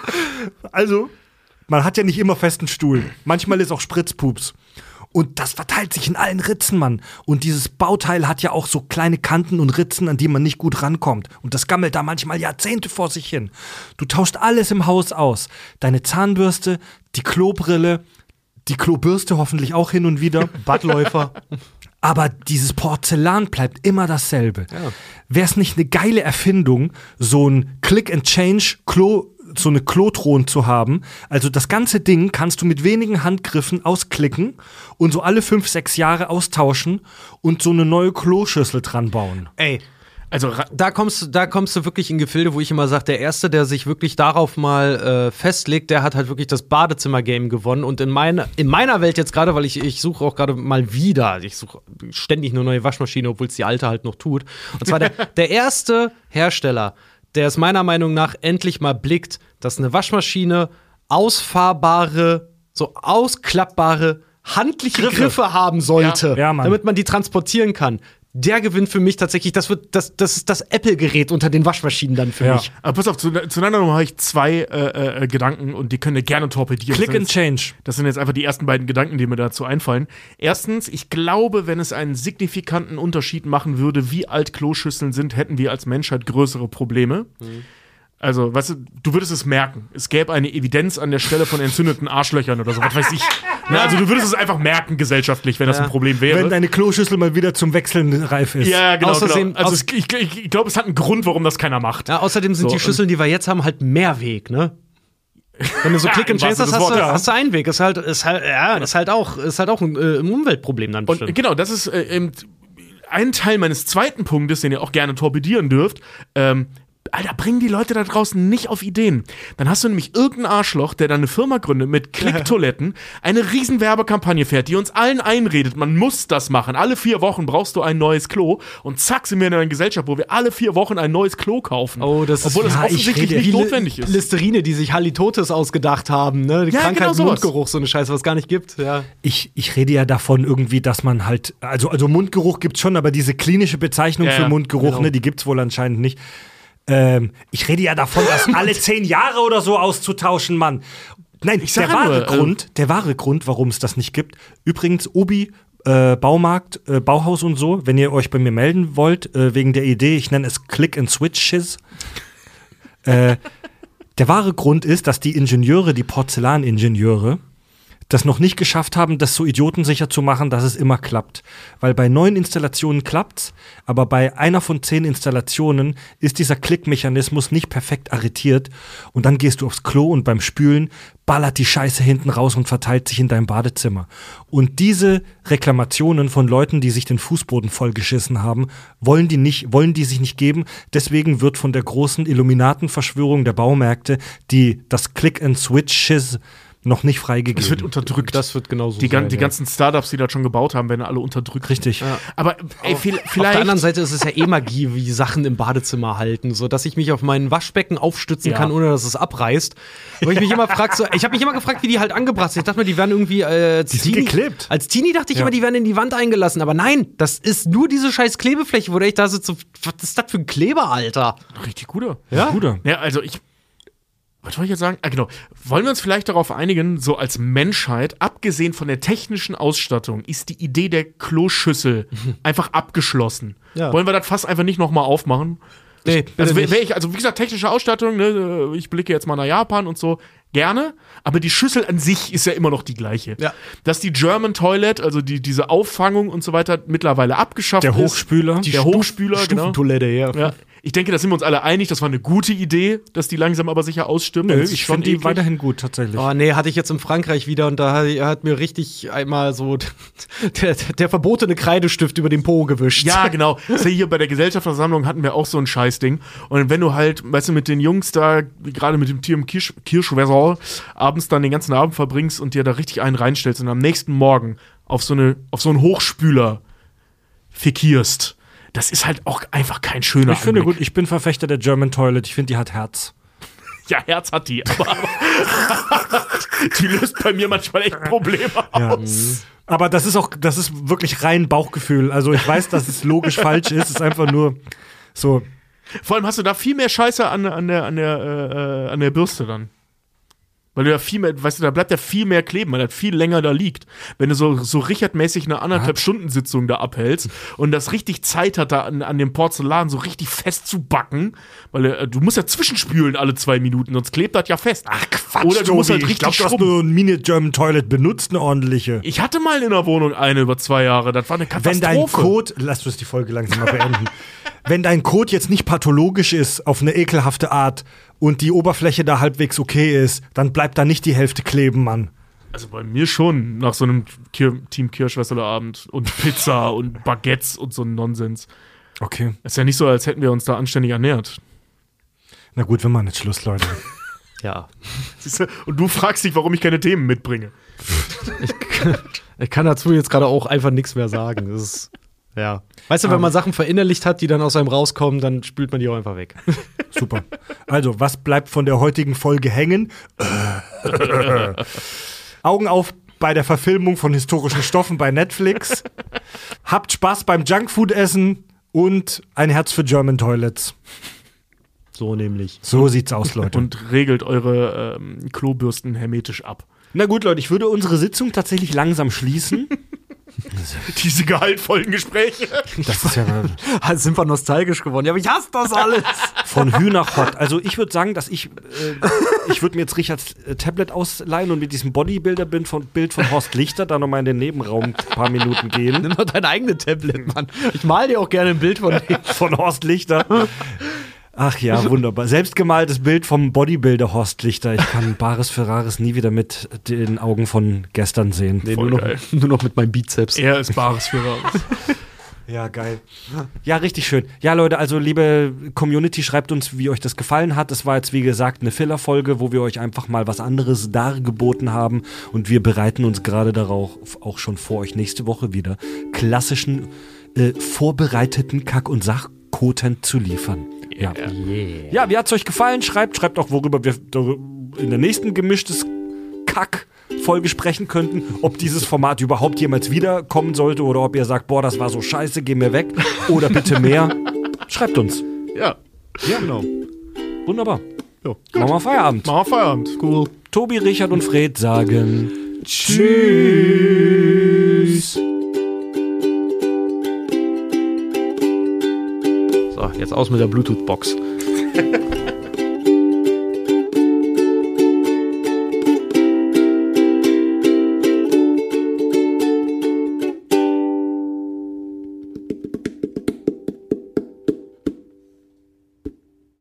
Also, man hat ja nicht immer festen Stuhl. Manchmal ist auch Spritzpups. Und das verteilt sich in allen Ritzen, Mann. Und dieses Bauteil hat ja auch so kleine Kanten und Ritzen, an die man nicht gut rankommt. Und das gammelt da manchmal Jahrzehnte vor sich hin. Du tauscht alles im Haus aus. Deine Zahnbürste, die Klobrille, die Klobürste hoffentlich auch hin und wieder. Badläufer. Aber dieses Porzellan bleibt immer dasselbe. Ja. Wäre es nicht eine geile Erfindung, so ein Click-and-Change-Klo, so eine Klotron zu haben? Also das ganze Ding kannst du mit wenigen Handgriffen ausklicken und so alle 5, 6 Jahre austauschen und so eine neue Kloschüssel dran bauen. Ey, also da kommst du wirklich in Gefilde, wo ich immer sage, der Erste, der sich wirklich darauf mal festlegt, der hat halt wirklich das Badezimmer-Game gewonnen. Und in meiner Welt jetzt gerade, weil ich suche auch gerade mal wieder, ich suche ständig eine neue Waschmaschine, obwohl es die alte halt noch tut. Und zwar der erste Hersteller, der es meiner Meinung nach endlich mal blickt, dass eine Waschmaschine ausfahrbare, so ausklappbare, handliche Griffe haben sollte, damit man die transportieren kann. Der gewinnt für mich tatsächlich, das ist das Apple-Gerät unter den Waschmaschinen dann für mich. Aber pass auf, zueinander habe ich 2 Gedanken und die können wir gerne torpedieren. Click and Change. Das sind jetzt einfach die ersten beiden Gedanken, die mir dazu einfallen. Erstens, ich glaube, wenn es einen signifikanten Unterschied machen würde, wie alt Kloschüsseln sind, hätten wir als Menschheit größere Probleme. Also, weißt du würdest es merken. Es gäbe eine Evidenz an der Stelle von entzündeten Arschlöchern oder so, was weiß ich. Na, also, du würdest es einfach merken gesellschaftlich, wenn das ein Problem wäre. Wenn deine Kloschüssel mal wieder zum Wechseln reif ist. Ja, genau. Außerdem, also, ich glaube, es hat einen Grund, warum das keiner macht. Ja, außerdem sind die Schüsseln, die wir jetzt haben, halt Mehrweg, ne? Wenn du so Click and Change hast du einen Weg. Ist halt auch ein Umweltproblem dann bestimmt. Und genau, das ist ein Teil meines zweiten Punktes, den ihr auch gerne torpedieren dürft. Alter, bringen die Leute da draußen nicht auf Ideen. Dann hast du nämlich irgendeinen Arschloch, der dann eine Firma gründet mit Klicktoiletten, eine riesen Werbekampagne fährt, die uns allen einredet, man muss das machen. Alle 4 Wochen brauchst du ein neues Klo und zack sind wir in einer Gesellschaft, wo wir alle 4 Wochen ein neues Klo kaufen. Oh, das obwohl das offensichtlich nicht notwendig ist. Listerine, die sich Halitotes ausgedacht haben, ne? Die Krankheit genau Mundgeruch, so eine Scheiße, was es gar nicht gibt. Ja. Ich rede ja davon irgendwie, dass man halt, also Mundgeruch gibt's schon, aber diese klinische Bezeichnung für Mundgeruch, genau. Ne, die gibt's wohl anscheinend nicht. Ich rede ja davon, das alle 10 Jahre oder so auszutauschen, Mann. Nein, der wahre Grund, warum es das nicht gibt, übrigens, Obi, Baumarkt, Bauhaus und so, wenn ihr euch bei mir melden wollt, wegen der Idee, ich nenne es Click and Switch-Shiz. Der wahre Grund ist, dass die Ingenieure, die Porzellaningenieure, das noch nicht geschafft haben, das so idiotensicher zu machen, dass es immer klappt. Weil bei 9 Installationen klappt's, aber bei einer von 10 Installationen ist dieser Klickmechanismus nicht perfekt arretiert und dann gehst du aufs Klo und beim Spülen ballert die Scheiße hinten raus und verteilt sich in deinem Badezimmer. Und diese Reklamationen von Leuten, die sich den Fußboden vollgeschissen haben, wollen die sich nicht geben. Deswegen wird von der großen Illuminatenverschwörung der Baumärkte das Click-and-Switch-Shiz noch nicht freigegeben. Das wird unterdrückt. Das wird genauso die ganzen Startups, die das schon gebaut haben, werden alle unterdrückt. Richtig. Ja. Aber vielleicht. Auf der anderen Seite ist es ja Magie, wie Sachen im Badezimmer halten, so dass ich mich auf mein Waschbecken aufstützen kann, ohne dass es abreißt. Wo ich mich immer frage, ich habe mich immer gefragt, wie die halt angebracht sind. Ich dachte mir, die werden irgendwie die sind geklebt. Als Teenie dachte ich immer, die werden in die Wand eingelassen. Aber nein, das ist nur diese scheiß Klebefläche, wo ich da sitze. Was ist das für ein Kleber, Alter? Richtig guter. Ja? Ja, also was wollte ich jetzt sagen? Genau. Wollen wir uns vielleicht darauf einigen, so als Menschheit, abgesehen von der technischen Ausstattung, ist die Idee der Kloschüssel einfach abgeschlossen. Ja. Wollen wir das Fass einfach nicht nochmal aufmachen? Nee, also wie gesagt, technische Ausstattung, ne, ich blicke jetzt mal nach Japan und so, gerne, aber die Schüssel an sich ist ja immer noch die gleiche. Ja. Dass die German Toilet, also diese Auffangung und so weiter, mittlerweile abgeschafft ist. Der Hochspüler. Der Hochspüler, genau. Stufentoilette, ja. Ich denke, da sind wir uns alle einig, das war eine gute Idee, dass die langsam aber sicher ausstimmt. Nö, ich finde die weiterhin gut, tatsächlich. Oh nee, hatte ich jetzt in Frankreich wieder und da hat mir richtig einmal so der verbotene Kreidestift über den Po gewischt. Ja, genau. Hier bei der Gesellschaftsversammlung hatten wir auch so ein Scheißding. Und wenn du halt, weißt du, mit den Jungs da, gerade mit dem Tier im Kirschwässer, abends dann den ganzen Abend verbringst und dir da richtig einen reinstellst und am nächsten Morgen auf so einen Hochspüler fikierst, das ist halt auch einfach kein schöner Ich finde Anblick. gut, ich bin Verfechter der German Toilet. Ich finde, die hat Herz. Ja, Herz hat die, aber die löst bei mir manchmal echt Probleme aus. Aber das ist wirklich rein Bauchgefühl. Also ich weiß, dass es logisch falsch ist. Es ist einfach nur so. Vor allem hast du da viel mehr Scheiße an der Bürste dann. Weil du ja viel mehr, weißt du, da bleibt ja viel mehr kleben, weil das viel länger da liegt. Wenn du so Richard-mäßig eine 1,5 Stunden Sitzung da abhältst und das richtig Zeit hat, da an dem Porzellan so richtig fest zu backen, weil du musst ja zwischenspülen alle 2 Minuten, sonst klebt das ja fest. Ach Quatsch, oder du musst halt Tobi. richtig Ich glaube, du hast schrubben. nur ein Mini-German Toilet benutzt, eine ordentliche. Ich hatte mal in der Wohnung eine über 2 Jahre, das war eine Wenn Katastrophe. dein Code, lass uns die Folge langsam mal beenden. Wenn dein Code jetzt nicht pathologisch ist, auf eine ekelhafte Art und die Oberfläche da halbwegs okay ist, dann bleibt da nicht die Hälfte kleben, Mann. Also bei mir schon, nach so einem Team Kirschwässerabend und Pizza und Baguettes und so ein Nonsens. Okay. Ist ja nicht so, als hätten wir uns da anständig ernährt. Na gut, wir machen jetzt Schluss, Leute. Ja. Siehst du? Und du fragst dich, warum ich keine Themen mitbringe. Ich kann dazu jetzt gerade auch einfach nichts mehr sagen. Das ist, ja. Weißt du, wenn man Sachen verinnerlicht hat, die dann aus einem rauskommen, dann spült man die auch einfach weg. Super. Also, was bleibt von der heutigen Folge hängen? Augen auf bei der Verfilmung von historischen Stoffen bei Netflix. Habt Spaß beim Junkfood-Essen und ein Herz für German Toilets. So nämlich. So sieht's aus, Leute. Und regelt eure Klobürsten hermetisch ab. Na gut, Leute, ich würde unsere Sitzung tatsächlich langsam schließen. Diese gehaltvollen Gespräche. Das ist ja Sind wir nostalgisch geworden. Ja, aber ich hasse das alles. von Hü nach Hot. Also ich würde sagen, dass ich würde mir jetzt Richards Tablet ausleihen und mit diesem Bodybuilder-Bild von Horst Lichter da nochmal in den Nebenraum ein paar Minuten gehen. Nimm doch dein eigenes Tablet, Mann. Ich mal dir auch gerne ein Bild von dem. Von Horst Lichter. Ach ja, wunderbar. Selbstgemaltes Bild vom Bodybuilder Horst Lichter. Ich kann Bares Ferraris nie wieder mit den Augen von gestern sehen. Nee, Voll nur geil. noch mit meinem Bizeps. Er ist Bares für Raus. Ja, geil. Ja, richtig schön. Ja, Leute, also liebe Community, schreibt uns, wie euch das gefallen hat. Es war jetzt, wie gesagt, eine Filler-Folge, wo wir euch einfach mal was anderes dargeboten haben. Und wir bereiten uns gerade darauf auch schon vor, euch nächste Woche wieder klassischen, vorbereiteten Kack- und Sachkoten zu liefern. Ja. Ja, wie hat's euch gefallen? Schreibt auch, worüber wir in der nächsten gemischtes Kack-Folge sprechen könnten. Ob dieses Format überhaupt jemals wiederkommen sollte oder ob ihr sagt, boah, das war so scheiße, geh mir weg. Oder bitte mehr. Schreibt uns. Ja. Ja, genau. Wunderbar. Jo. Machen wir Feierabend. Machen wir Feierabend. Cool. Tobi, Richard und Fred sagen Tschüss. So, jetzt aus mit der Bluetooth-Box.